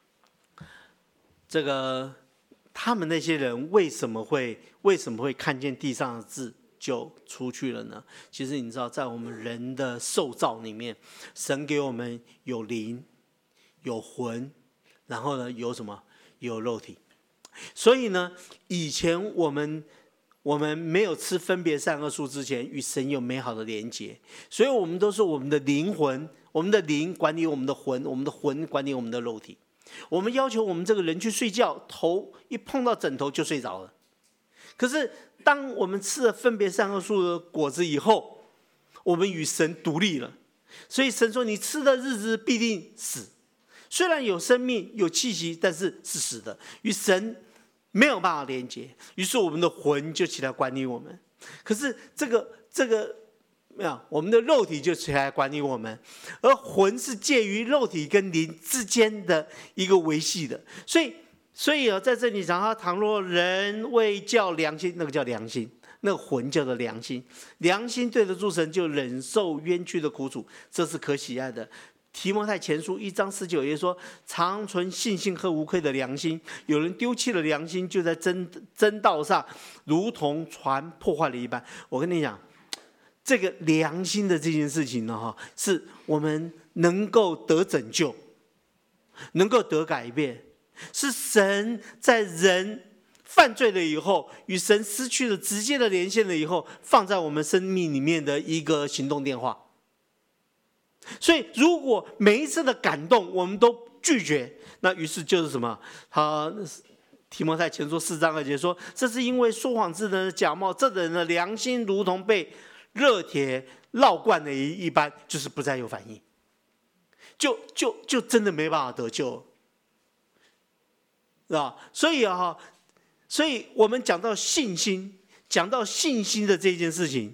[SPEAKER 1] 这个他们那些人为什么会看见地上的字就出去了呢？其实你知道，在我们人的受造里面，神给我们有灵、有魂，然后呢有什么？有肉体。所以呢，以前我们没有吃分别善恶树之前，与神有美好的连结，所以我们都是我们的灵魂，我们的灵管理我们的魂，我们的魂管理我们的肉体。我们要求我们这个人去睡觉，头一碰到枕头就睡着了。可是当我们吃了分别善恶树的果子以后，我们与神独立了。所以神说：“你吃的日子必定死。”虽然有生命有气息，但是是死的，与神没有办法连接。于是我们的魂就起来管理我们。可是这个我们的肉体就起来管理我们，而魂是介于肉体跟灵之间的一个维系的。所以在这里讲，他倘若人为叫良心，那个叫良心，那个魂叫做良心，良心对得住神，就忍受冤屈的苦楚，这是可喜爱的。提摩太前书1章19节说：“常存信心和无愧的良心。有人丢弃了良心，就在真道上，如同船破坏了一般。”我跟你讲，这个良心的这件事情呢，是我们能够得拯救，能够得改变，是神在人犯罪了以后，与神失去了直接的连线了以后，放在我们生命里面的一个行动电话。所以如果每一次的感动我们都拒绝，那于是就是什么？提摩太前书4章2节说：“这是因为说谎之人的假冒，这人的良心如同被热铁烙惯的一般，就是不再有反应，就真的没办法得救，是吧？所以我们讲到信心，的这件事情，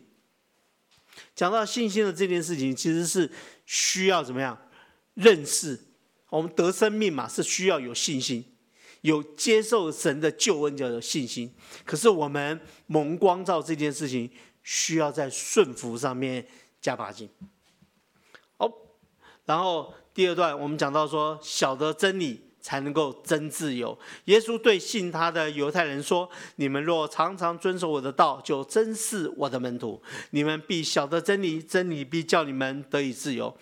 [SPEAKER 1] 其实是需要怎么样认识？我们得生命嘛，是需要有信心，有接受神的救恩叫做信心。可是我们蒙光照这件事情，需要在顺服上面加把劲。好，然后第二段我们讲到说，晓得真理才能够真自由。耶稣对信他的犹太人说：“你们若常常遵守我的道，就真是我的门徒。你们必晓得真理，真理必叫你们得以自由。”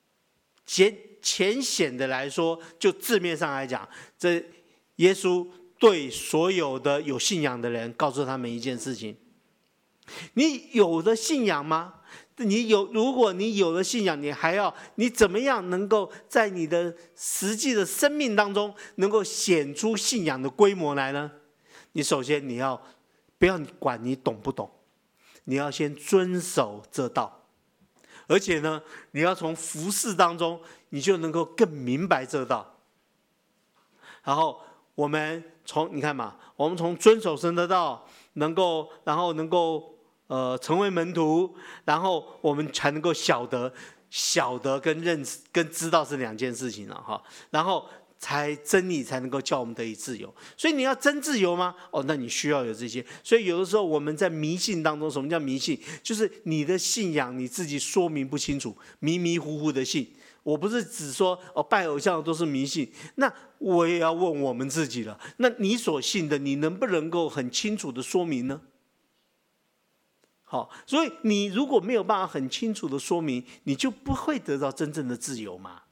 [SPEAKER 1] 浅显的来说，就字面上来讲，这耶稣对所有的有信仰的人告诉他们一件事情：你有了信仰吗？如果你有了信仰，你怎么样能够在你的实际的生命当中能够显出信仰的规模来呢？你首先不要管你懂不懂，你要先遵守这道，而且呢，你要从服事当中，你就能够更明白这道。然后我们你看嘛，我们从遵守神的道，然后能够成为门徒，然后我们才能够晓得跟认识跟知道是两件事情了哈。然后真理才能够叫我们得以自由。所以你要真自由吗？那你需要有这些。所以有的时候我们在迷信当中，什么叫迷信？就是你的信仰你自己说明不清楚，迷迷糊糊的信。我不是只说拜偶像都是迷信，那我也要问我们自己了。那你所信的，你能不能够很清楚的说明呢？好，所以你如果没有办法很清楚的说明，你就不会得到真正的自由嘛。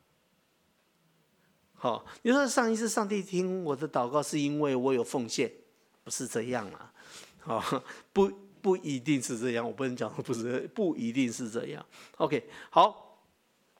[SPEAKER 1] 好，你说上一次上帝听我的祷告是因为我有奉献，不是这样啊。好，不一定是这样，我不能讲不一定是这样。OK， 好，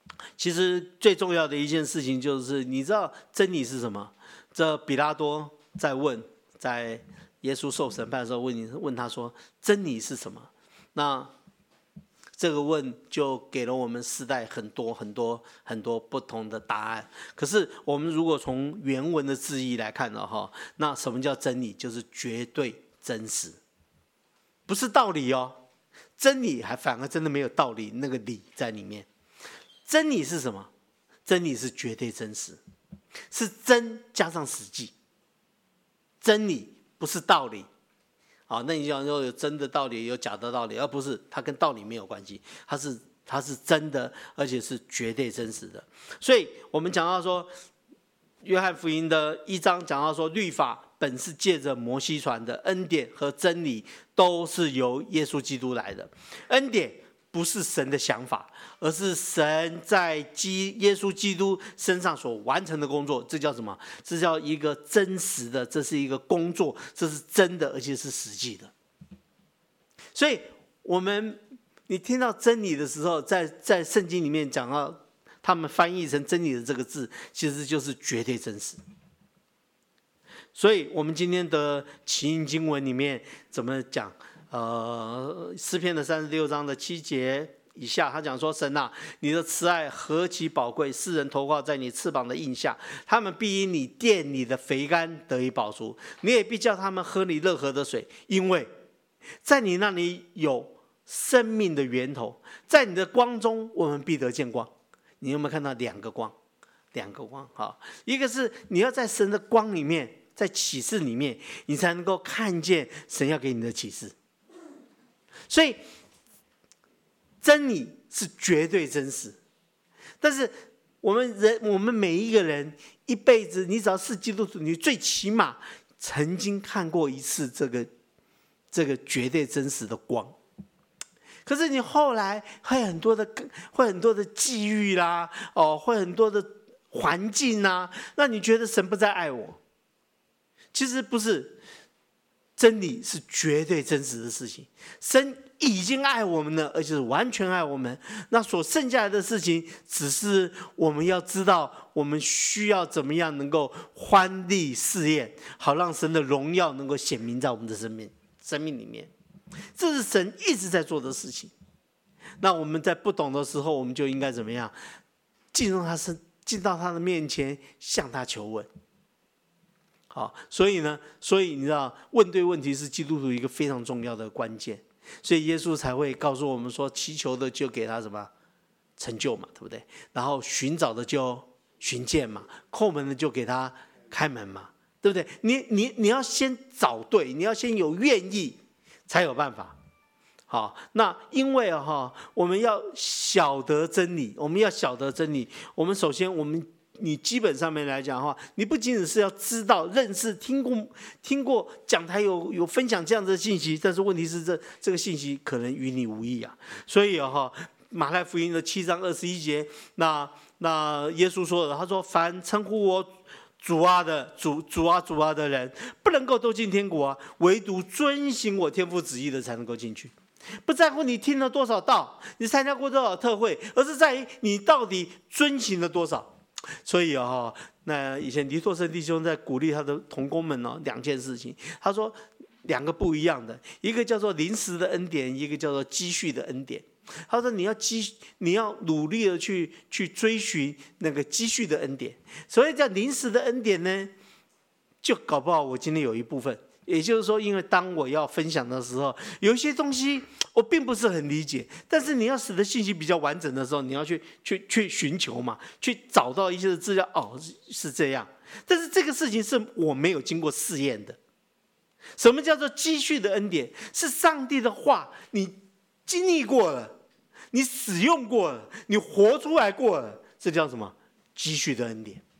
[SPEAKER 1] 其实最重要的一件事情就是，你知道真理是什么？这比拉多在耶稣受审判的时候问他说：“真理是什么？”那这个问就给了我们时代很多不同的答案。可是我们如果从原文的字义来看呢，那什么叫真理？就是绝对真实，不是道理哦。真理反而真的没有道理那个理在里面。真理是什么？真理是绝对真实，是真加上实际。真理不是道理。好，那你讲说有真的道理，有假的道理，而不是它跟道理没有关系，它是真的，而且是绝对真实的。所以我们讲到说，约翰福音的1章讲到说，律法本是借着摩西传的，恩典和真理都是由耶稣基督来的。恩典不是神的想法，而是神在耶稣基督身上所完成的工作。这叫什么？这叫一个真实的，这是一个工作，这是真的，而且是实际的。所以你听到真理的时候，在圣经里面讲到他们翻译成真理的这个字，其实就是绝对真实。所以我们今天的起因经文里面怎么讲？诗篇的36章的7节以下，他讲说：神啊，你的慈爱何其宝贵，世人投靠在你翅膀的印下，他们必因你殿里的肥甘得以饱足，你也必叫他们喝你热河的水，因为在你那里有生命的源头，在你的光中我们必得见光。你有没有看到两个光？好，一个是你要在神的光里面，在启示里面，你才能够看见神要给你的启示。所以真理是绝对真实，但是我们每一个人一辈子，你只要是基督徒，你最起码曾经看过一次这个绝对真实的光。可是你后来会很多的际遇啦，会很多的环境啦，让你觉得神不再爱我。其实不是。真理是绝对真实的事情，神已经爱我们了，而且是完全爱我们。那所剩下来的事情，只是我们要知道，我们需要怎么样能够欢力试验，好让神的荣耀能够显明在我们的生命里面。这是神一直在做的事情。那我们在不懂的时候，我们就应该怎么样？进到他的面前，向他求问。好，所以你知道，问对问题是基督徒一个非常重要的关键。所以耶稣才会告诉我们说，祈求的就给他什么成就嘛，对不对？然后寻找的就寻见嘛，叩门的就给他开门嘛，对不对？你要先找对，你要先有愿意，才有办法。好，那因为我们要晓得真理，我们首先你基本上面来讲的话，你不仅仅是要知道、认识、听过讲台有分享这样的信息，但是问题是这个信息可能与你无益啊。所以马太福音的7章21节，那耶稣说的，他说：凡称呼我主啊的人，不能够都进天国啊，唯独遵行我天父旨意的才能够进去。不在乎你听了多少道，你参加过多少特会，而是在于你到底遵行了多少。所以那以前黎拓生弟兄在鼓励他的同工们两件事情，他说两个不一样的，一个叫做临时的恩典，一个叫做积蓄的恩典。他说你要努力的去追寻那个积蓄的恩典。所以叫临时的恩典呢，就搞不好我今天有一部分，也就是说，因为当我要分享的时候，有一些东西我并不是很理解，但是你要使得信息比较完整的时候，你要去寻求嘛，去找到一些资料，是这样。但是这个事情是我没有经过试验的。什么叫做积蓄的恩典？是上帝的话，你经历过了，你使用过了，你活出来过了，这叫什么？积蓄的恩典。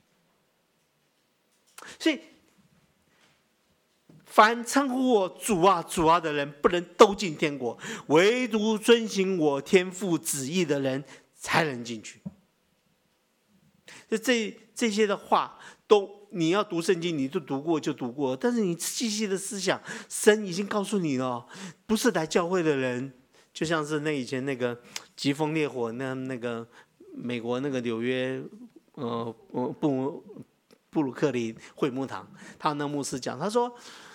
[SPEAKER 1] 所以凡称呼我主啊主啊的人，不能都进天国，唯独遵行我天父旨意的人才能进去。这些的话都你要读圣经，你就读过就读过，但是你细细的思想，神已经告诉你了，不是来教会的人，就像是以前那个疾风烈火那个美国那个纽约布鲁克林会幕堂，他那牧师讲，他说，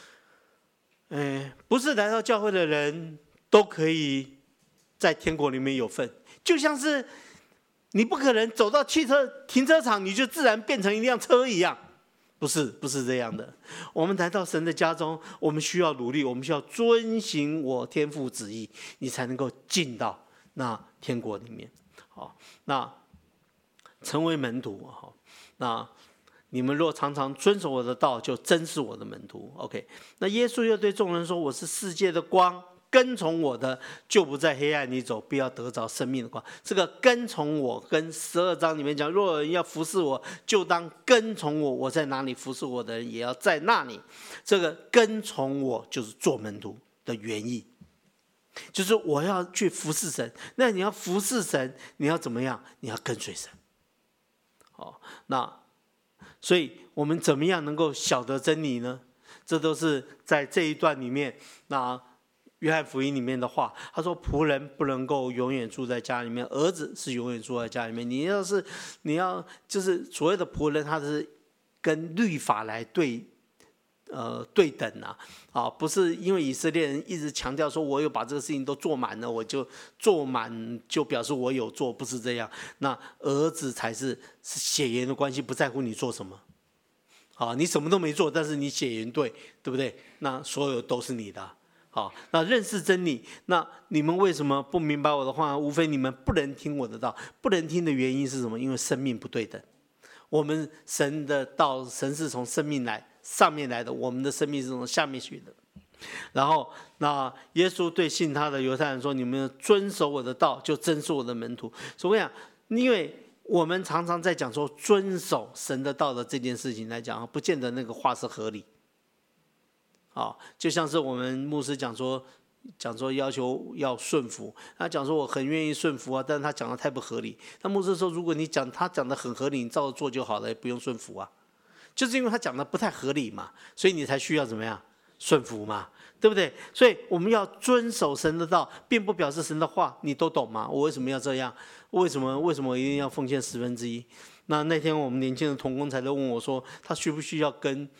[SPEAKER 1] 不是来到教会的人都可以在天国里面有份，就像是你不可能走到汽车停车场，你就自然变成一辆车一样。不是这样的。我们来到神的家中，我们需要努力，我们需要遵行我天父旨意，你才能够进到那天国里面。好，那成为门徒，那你们若常常遵守我的道，就真是我的门徒。OK， 那耶稣又对众人说：“我是世界的光。跟从我的，就不在黑暗里走，必要得着生命的光。”这个跟从我，跟12章里面讲，若有人要服侍我，就当跟从我。我在哪里服侍我的人，也要在那里。这个跟从我，就是做门徒的原意，就是我要去服侍神。那你要服侍神，你要怎么样？你要跟随神。那所以我们怎么样能够晓得真理呢？这都是在这一段里面，那约翰福音里面的话，他说：“仆人不能够永远住在家里面，儿子是永远住在家里面。你要就是所谓的仆人，他是跟律法来对等啊，不是因为以色列人一直强调说我有把这个事情都做满了，我就做满就表示我有做，不是这样。那儿子才是血缘的关系，不在乎你做什么。好，你什么都没做，但是你血缘对不对？那所有都是你的。好，那认识真理，那你们为什么不明白我的话？无非你们不能听我的道。不能听的原因是什么？因为生命不对等。我们神的道，神是从生命上面来的，我们的生命是从下面去的。然后，那耶稣对信他的犹太人说：“你们遵守我的道，就真是我的门徒。”所以我想，因为我们常常在讲说遵守神的道的这件事情来讲，不见得那个话是合理。就像是我们牧师讲说要求要顺服，他讲说我很愿意顺服啊，但是他讲的太不合理。那牧师说，如果他讲的很合理，你照着做就好了，也不用顺服啊。就是因为他讲的不太合理嘛，所以你才需要怎么样顺服嘛，对不对？所以我们要遵守神的道，并不表示神的话你都懂吗？我为什么要这样？为什么我一定要奉献1/10？那天我们年轻的同工才在问我说，他需不需要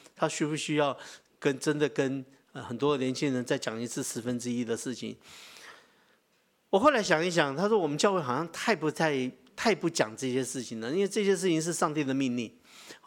[SPEAKER 1] 真的跟很多年轻人再讲一次1/10的事情？我后来想一想，他说我们教会好像太不讲这些事情了，因为这些事情是上帝的命令。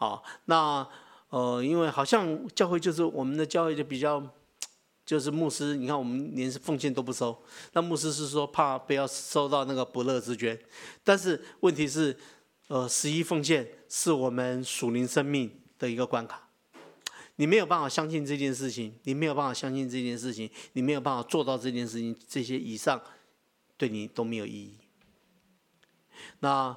[SPEAKER 1] 因为好像教会就是我们的教会就比较，就是牧师，你看我们连奉献都不收，那牧师是说怕不要收到那个不乐之捐，但是问题是，11奉献是我们属灵生命的一个关卡。你没有办法相信这件事情，你没有办法做到这件事情，这些以上对你都没有意义。那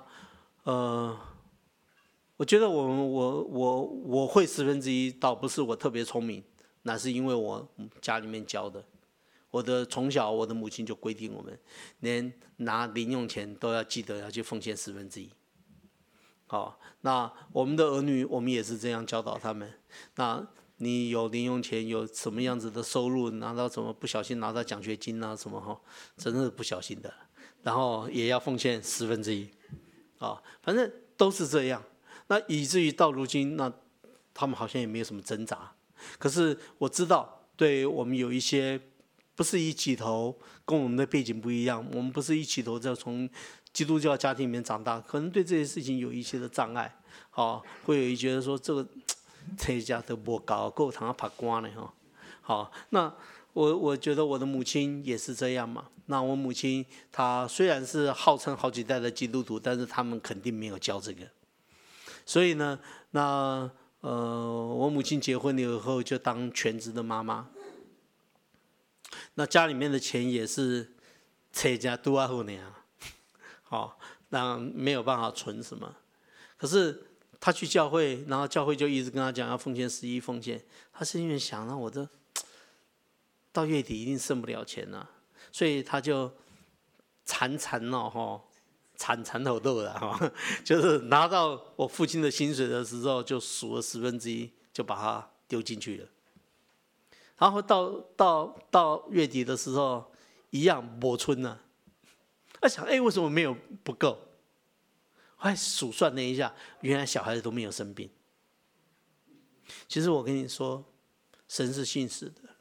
[SPEAKER 1] 我觉得我会1/10，倒不是我特别聪明，那是因为我家里面教的。从小我的母亲就规定我们，连拿零用钱都要记得要去奉献1/10。好，那我们的儿女，我们也是这样教导他们。那你有零用钱，有什么样子的收入，不小心拿到奖学金啊什么真的是不小心的，然后也要奉献1/10。反正都是这样。那以至于到如今，那他们好像也没有什么挣扎。可是我知道，对我们有一些不是一起头，跟我们的背景不一样，我们不是一起头在从基督教家庭里面长大，可能对这些事情有一些的障碍。会有一觉得说这家都不高，够堂要爬官呢那我觉得我的母亲也是这样嘛。那我母亲她虽然是号称好几代的基督徒，但是他们肯定没有教这个。所以呢，我母亲结婚了以后就当全职的妈妈，那家里面的钱也是车家都要后年那没有办法存什么。可是他去教会，然后教会就一直跟他讲要奉献11奉献，他是因为想让我到月底一定剩不了钱所以他就惨抖了就是拿到我父亲的薪水的时候，就数了1/10，就把它丢进去了。然后到月底的时候，一样没存了。他想，为什么没有不够？ 还数算了一下，原来小孩子都没有生病。其实我跟你说，神是信实的。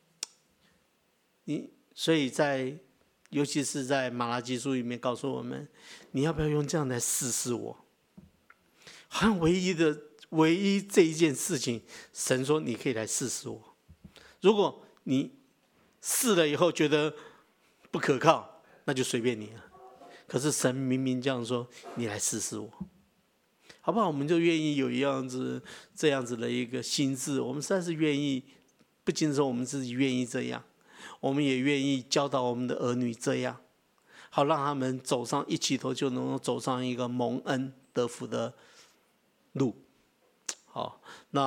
[SPEAKER 1] 所以尤其是在马拉基书里面告诉我们，你要不要用这样来试试我？好像唯一这一件事情，神说你可以来试试我。如果你试了以后觉得不可靠，那就随便你了。可是神明明这样说，你来试试我，好不好？我们就愿意有这样子的一个心智，我们实在是愿意，不仅说我们自己愿意这样，我们也愿意教导我们的儿女这样，好让他们一起头就能够走上一个蒙恩得福的路。好，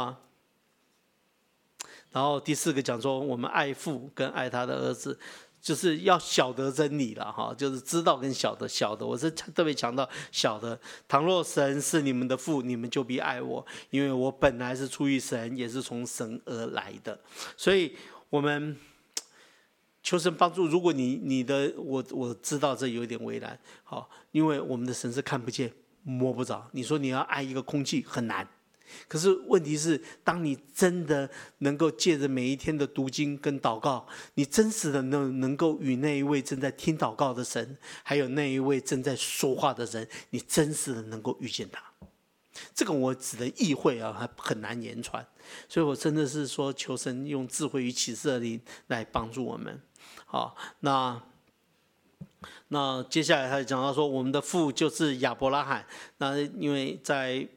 [SPEAKER 1] 然后第4个讲说，我们爱父跟爱他的儿子，就是要晓得真理了哈，就是知道跟晓得，我是特别强调晓得。倘若神是你们的父，你们就必爱我，因为我本来是出于神，也是从神而来的。所以我们求神帮助。如果我知道这有点为难，好，因为我们的神是看不见摸不着。你说你要爱一个空气很难，可是问题是，当你真的能够借着每一天的读经跟祷告，你真实的能够与那一位正在听祷告的神，还有那一位正在说话的人，你真实的能够遇见他。这个我只能意会啊，还很难言传。所以我真的是说，求神用智慧与启示的灵来帮助我们。好，那接下来他讲到说，我们的父就是亚伯拉罕。那因为在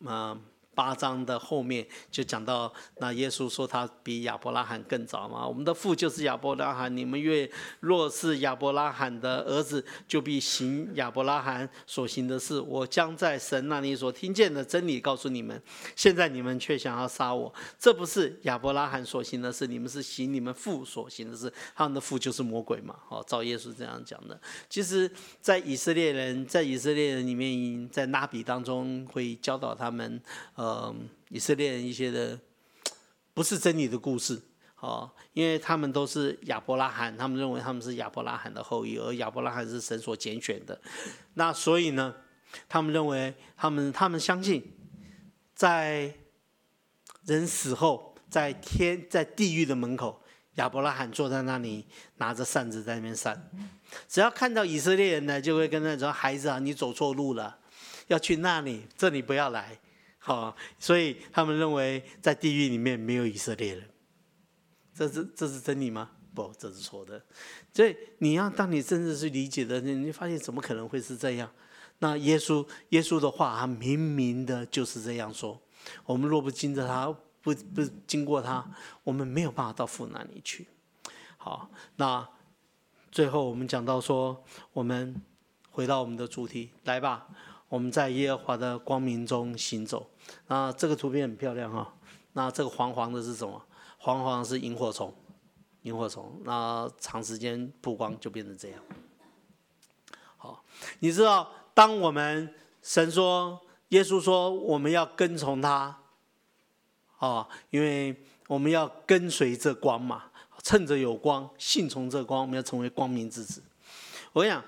[SPEAKER 1] 8章的后面就讲到，那耶稣说他比亚伯拉罕更早嘛。我们的父就是亚伯拉罕，你们若是亚伯拉罕的儿子，就必行亚伯拉罕所行的事。我将在神那里所听见的真理告诉你们，现在你们却想要杀我，这不是亚伯拉罕所行的事，你们是行你们父所行的事。他们的父就是魔鬼嘛，照耶稣这样讲的。其实在以色列人里面，在拿比当中会教导他们以色列人一些的不是真理的故事，因为他们都是亚伯拉罕，他们认为他们是亚伯拉罕的后裔，而亚伯拉罕是神所拣选的。那所以呢，他们认为他们相信，在人死后，在地狱的门口，亚伯拉罕坐在那里，拿着扇子在那边扇。只要看到以色列人呢，就会跟他说：“孩子啊，你走错路了，要去那里，这里不要来。”所以他们认为在地狱里面没有以色列人。这是真理吗？不，这是错的。所以当你真的是理解的，你发现怎么可能会是这样？那耶稣的话，他明明的就是这样说。我们若不经着他，不经过他，我们没有办法到父那里去。好，那最后我们讲到说，我们回到我们的主题，来吧。我们在耶和华的光明中行走。那这个图片很漂亮哈。那这个黄黄的是什么？黄黄是萤火虫。那长时间曝光就变成这样。好，你知道，当我们耶稣说我们要跟从他，因为我们要跟随这光嘛，趁着有光，信从这光，我们要成为光明之子。我跟你讲，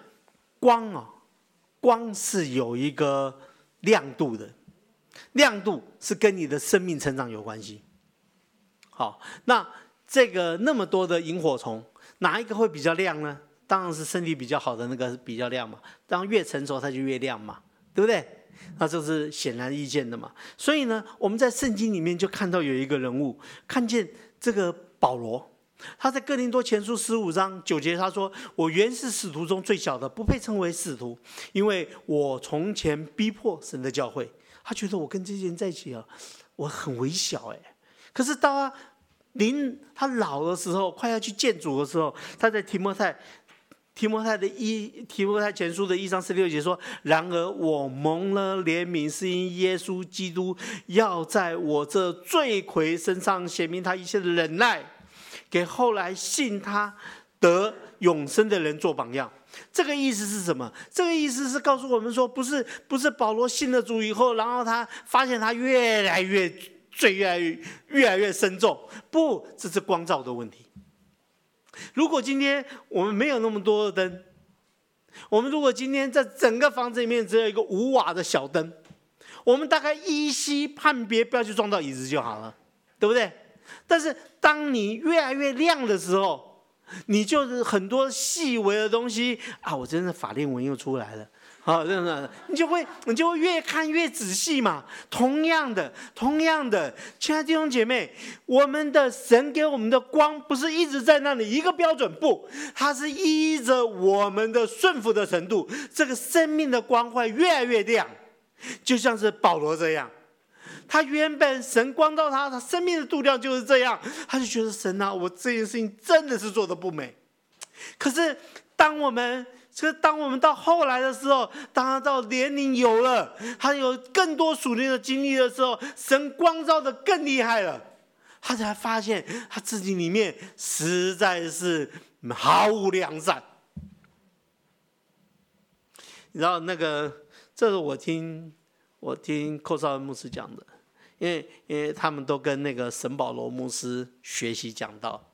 [SPEAKER 1] 光是有一个亮度的，亮度是跟你的生命成长有关系。好，那那么多的萤火虫，哪一个会比较亮呢？当然是身体比较好的那个比较亮嘛。当越成熟它就越亮嘛，对不对？那这是显然易见的嘛。所以呢，我们在圣经里面就看到有一个人物，看见这个保罗。他在哥林多前书15章9节他说，我原是使徒中最小的，不配称为使徒，因为我从前逼迫神的教会。他觉得我跟这些人在一起我很微小可是当他老的时候，快要去见主的时候，他在提摩太前书的1章16节说，然而我蒙了怜悯，是因耶稣基督要在我这罪魁身上显明他一切的忍耐，给后来信他得永生的人做榜样。这个意思是什么？这个意思是告诉我们说，不是保罗信了主以后，然后他发现他越来越深重，不，这是光照的问题。如果今天我们没有那么多的灯， 我们如果今天在整个房子里面只有一个5瓦的小灯，我们大概依稀判别不要去撞到椅子就好了，对不对？但是当你越来越亮的时候，你就是很多细微的东西啊，我真的法令纹又出来了。好，这样的你就会越看越仔细嘛。同样的，亲爱的弟兄姐妹，我们的神给我们的光不是一直在那里一个标准，不，它是依着我们的顺服的程度，这个生命的光会越来越亮。就像是保罗这样，他原本神光照他生命的度量就是这样，他就觉得神啊，我这件事情真的是做得不美。可是当我们到后来的时候，当他到年龄有了，他有更多属灵的经历的时候，神光照的更厉害了，他才发现他自己里面实在是毫无良善。你知道这是我听寇绍恩牧师讲的，因为他们都跟那个沈保罗牧师学习讲道。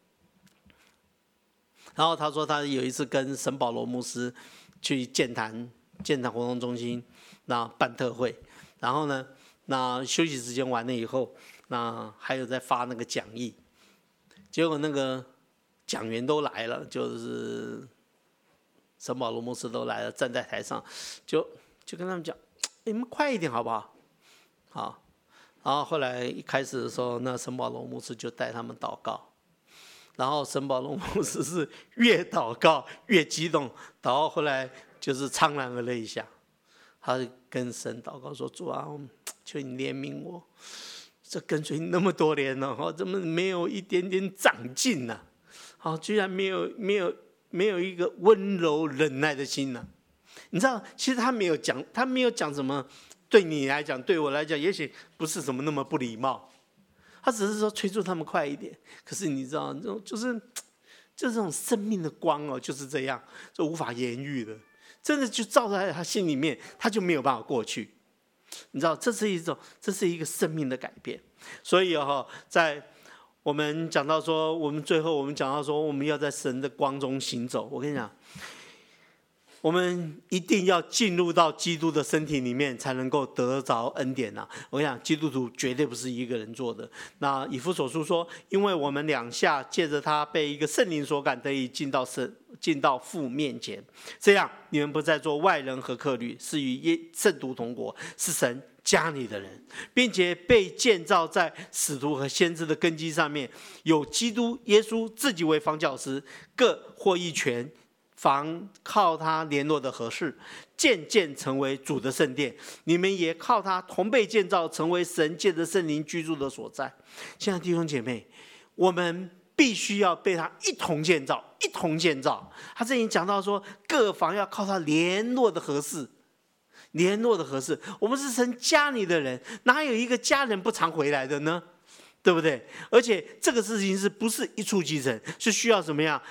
[SPEAKER 1] 然后他说他有一次跟沈保罗牧师去建坛活动中心那办特会，然后呢，那休息时间完了以后，那还有在发那个讲义，结果那个讲员都来了，就是沈保罗牧师都来了，站在台上就跟他们讲，你们快一点好不好？好，然后后来一开始的时候，那沈保罗牧师就带他们祷告。然后沈保罗牧师是越祷告越激动，祷告后来就是怅然而泪下。他跟神祷告说：“主啊，求你怜悯我，这跟随你那么多年了，怎么没有一点点长进呢？居然没有一个温柔忍耐的心呢？你知道，其实他没有讲什么，对你来讲，对我来讲，也许不是什么那么不礼貌。”他只是说催促他们快一点，可是你知道，就是这种生命的光哦，就是这样，就无法言喻的，真的就照在他心里面，他就没有办法过去。你知道，这是一个生命的改变。所以在我们讲到说，最后我们讲到说，我们要在神的光中行走。我跟你讲，我们一定要进入到基督的身体里面，才能够得着恩典啊！我跟你讲，基督徒绝对不是一个人做的。那以弗所书说，因为我们两下借着他被一个圣灵所感，得以进到父面前，这样你们不再做外人和客旅，是与圣徒同国，是神家里的人，并且被建造在使徒和先知的根基上面，有基督耶稣自己为房角石，各获一拳，凡靠他联络的合适，渐渐成为主的圣殿。你们也靠他同被建造，成为神借着圣灵居住的所在。亲爱的弟兄姐妹，我们必须要被他一同建造。他这里讲到说，各房要靠他联络的合适。我们是神家里的人，哪有一个家人不常回来的呢？对不对？而且这个事情是不是一触即成，是需要怎么样？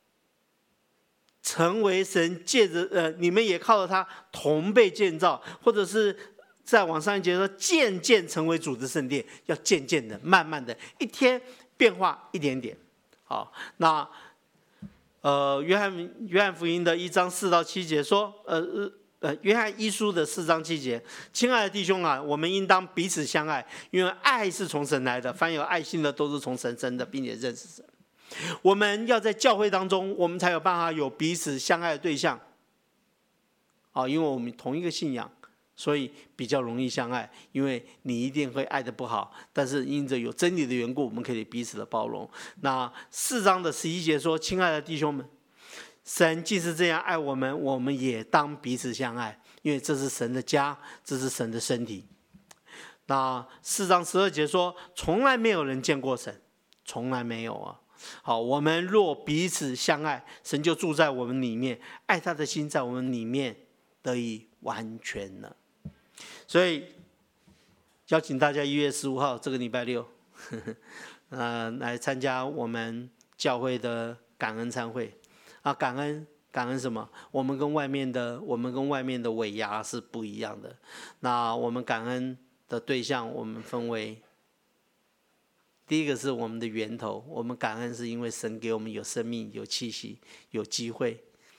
[SPEAKER 1] 成为神借着你们也靠着他同被建造，或者是再往上一节说，渐渐成为主的圣殿，要渐渐的、慢慢的，一天变化一点点。好，那约翰福音的1章4到7节说，约翰一书的4章7节，亲爱的弟兄啊，我们应当彼此相爱，因为爱是从神来的，凡有爱心的都是从神生的，并且认识神。我们要在教会当中，我们才有办法有彼此相爱的对象。因为我们同一个信仰，所以比较容易相爱。因为你一定会爱得不好，但是因着有真理的缘故，我们可以彼此的包容。那4章的11节说，亲爱的弟兄们，神既是这样爱我们，我们也当彼此相爱，因为这是神的家，这是神的身体。那4章12节说，从来没有人见过神，从来没有啊。好，我们若彼此相爱，神就住在我们里面，爱他的心在我们里面得以完全了。所以邀请大家1月15号这个礼拜六来参加我们教会的感恩餐会啊。感恩什么？我们跟外面的尾牙是不一样的。那我们感恩的对象，我们分为第一个是我们的源头，我们感恩是因为神给我们有生命、有气息、有机会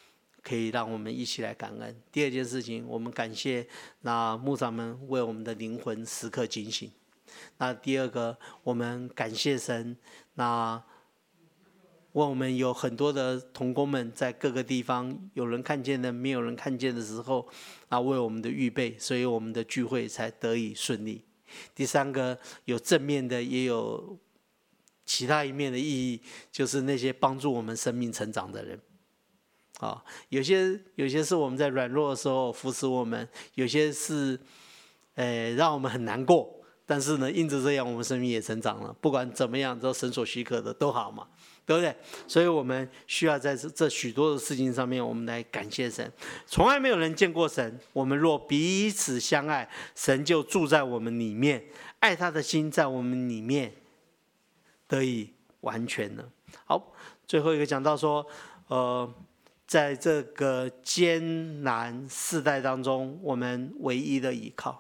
[SPEAKER 1] 可以让我们一起来感恩。第二件事情，我们感谢那牧长们为我们的灵魂时刻警醒。那第二个，我们感谢神，那我们有很多的同工们在各个地方，有人看见的，没有人看见的时候，为我们的预备，所以我们的聚会才得以顺利。第三个，有正面的，也有其他一面的意义，就是那些帮助我们生命成长的人。有些是我们在软弱的时候扶持我们，有些是让我们很难过，但是呢，因着这样，我们生命也成长了。不管怎么样，都神所许可的都好嘛，对不对？所以我们需要在这许多的事情上面，我们来感谢神。从来没有人见过神，我们若彼此相爱，神就住在我们里面，爱他的心在我们里面得以完全了。好，最后一个讲到说，在这个艰难世代当中，我们唯一的依靠。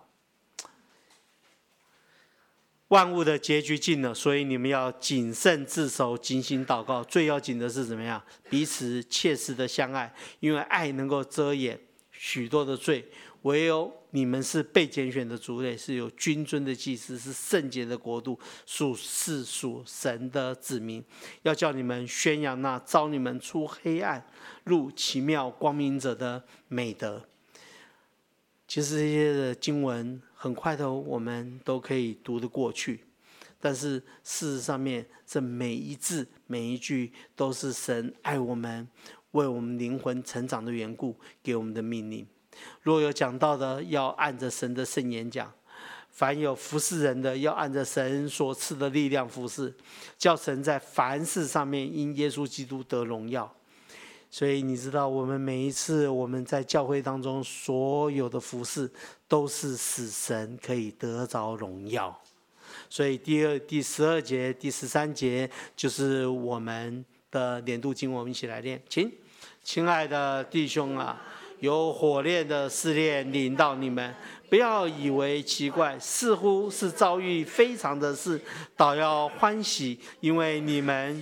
[SPEAKER 1] 万物的结局近了，所以你们要谨慎自守，精心祷告。最要紧的是怎么样？彼此切实的相爱，因为爱能够遮掩许多的罪。唯有你们是被拣选的族类，是有君尊的祭司，是圣洁的国度，是属神的子民。要叫你们宣扬那召你们出黑暗入奇妙光明者的美德。其实这些的经文很快的我们都可以读得过去，但是事实上面，这每一字每一句都是神爱我们，为我们灵魂成长的缘故给我们的命令。若有讲道的，要按着神的圣言讲；凡有服侍人的，要按着神所赐的力量服侍，叫神在凡事上面因耶稣基督得荣耀。所以你知道，我们每一次我们在教会当中所有的服事，都是使神可以得着荣耀。所以第12节、第13节就是我们的年度经文，我们一起来念。请，亲爱的弟兄啊，有火炼的试炼临到你们，不要以为奇怪，似乎是遭遇非常的事，倒要欢喜，因为你们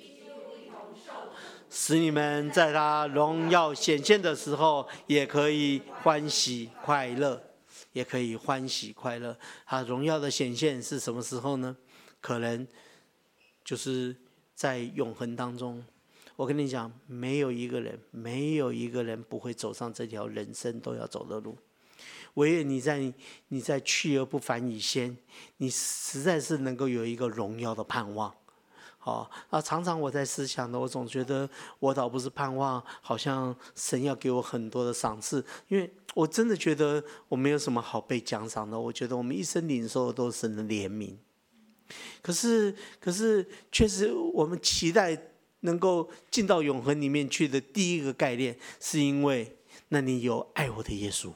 [SPEAKER 1] 使你们在他荣耀显现的时候，也可以欢喜快乐，也可以欢喜快乐。他荣耀的显现是什么时候呢？可能就是在永恒当中。我跟你讲，没有一个人不会走上这条人生都要走的路。唯有你在去而不返以先，你实在是能够有一个荣耀的盼望。常常我在思想的，我总觉得我倒不是盼望，好像神要给我很多的赏赐，因为我真的觉得我没有什么好被奖赏的。我觉得我们一生领受的都是神的怜悯，可是确实我们期待能够进到永恒里面去的第一个概念，是因为那里有爱我的耶稣。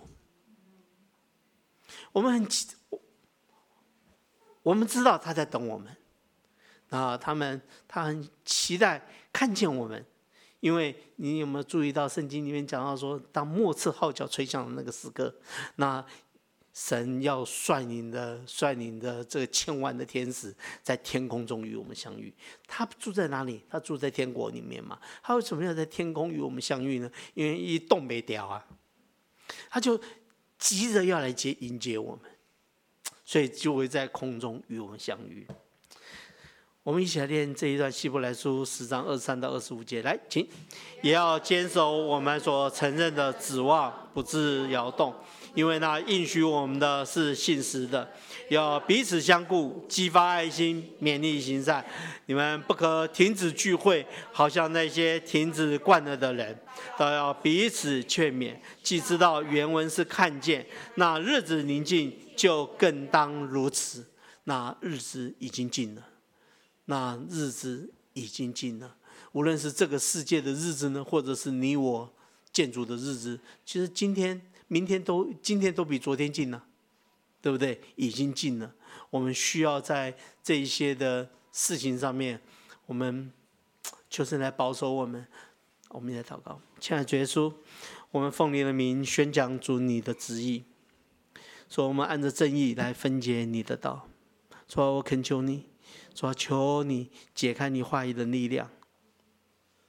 [SPEAKER 1] 我们知道他在等我们。他很期待看见我们，因为你有没有注意到圣经里面讲到说，当末次号角吹响的那个时刻，那神要率领的这个千万的天使在天空中与我们相遇。他住在哪里？他住在天国里面嘛。他为什么要在天空与我们相遇呢？因为一动没掉啊，他就急着要来迎接我们，所以就会在空中与我们相遇。我们一起来念这一段希伯来书10章23到25节，来，请。也要坚守我们所承认的指望，不致摇动，因为那应许我们的是信实的。要彼此相顾，激发爱心，勉励行善。你们不可停止聚会，好像那些停止惯了的人，都要彼此劝勉。既知道原文是看见，那日子临近，就更当如此。那日子已经近了。那日子已经近了，无论是这个世界的日子呢，或者是你我建筑的日子，其实今天都比昨天近了，对不对？已经近了。我们需要在这一些的事情上面，我们求神来保守我们。我们来祷告。亲爱的主耶稣，我们奉你的名宣讲主你的旨意，说我们按着正义来分解你的道。说我恳求你，说求你解开你话语的力量，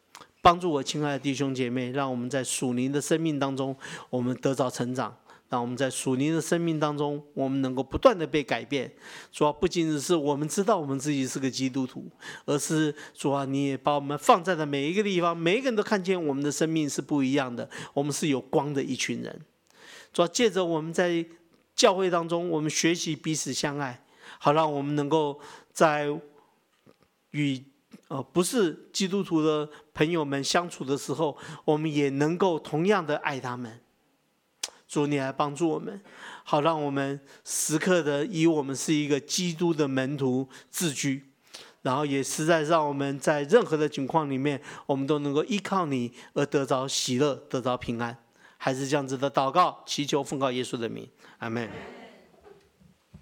[SPEAKER 1] 帮助我亲爱的弟兄姐妹，让我们在属灵的生命当中，我们得着成长。让我们在属灵的生命当中，我们能够不断的被改变。主啊，不仅只是我们知道我们自己是个基督徒，而是主啊，你也把我们放在了每一个地方，每一个人都看见我们的生命是不一样的，我们是有光的一群人。主啊，借着我们在教会当中，我们学习彼此相爱，好让我们能够在与不是基督徒的朋友们相处的时候，我们也能够同样的爱他们。主，你来帮助我们，好让我们时刻的以我们是一个基督的门徒自居，然后也实在让我们在任何的情况里面，我们都能够依靠你而得着喜乐，得着平安。还是这样子的祷告，祈求奉告耶稣的名，阿们。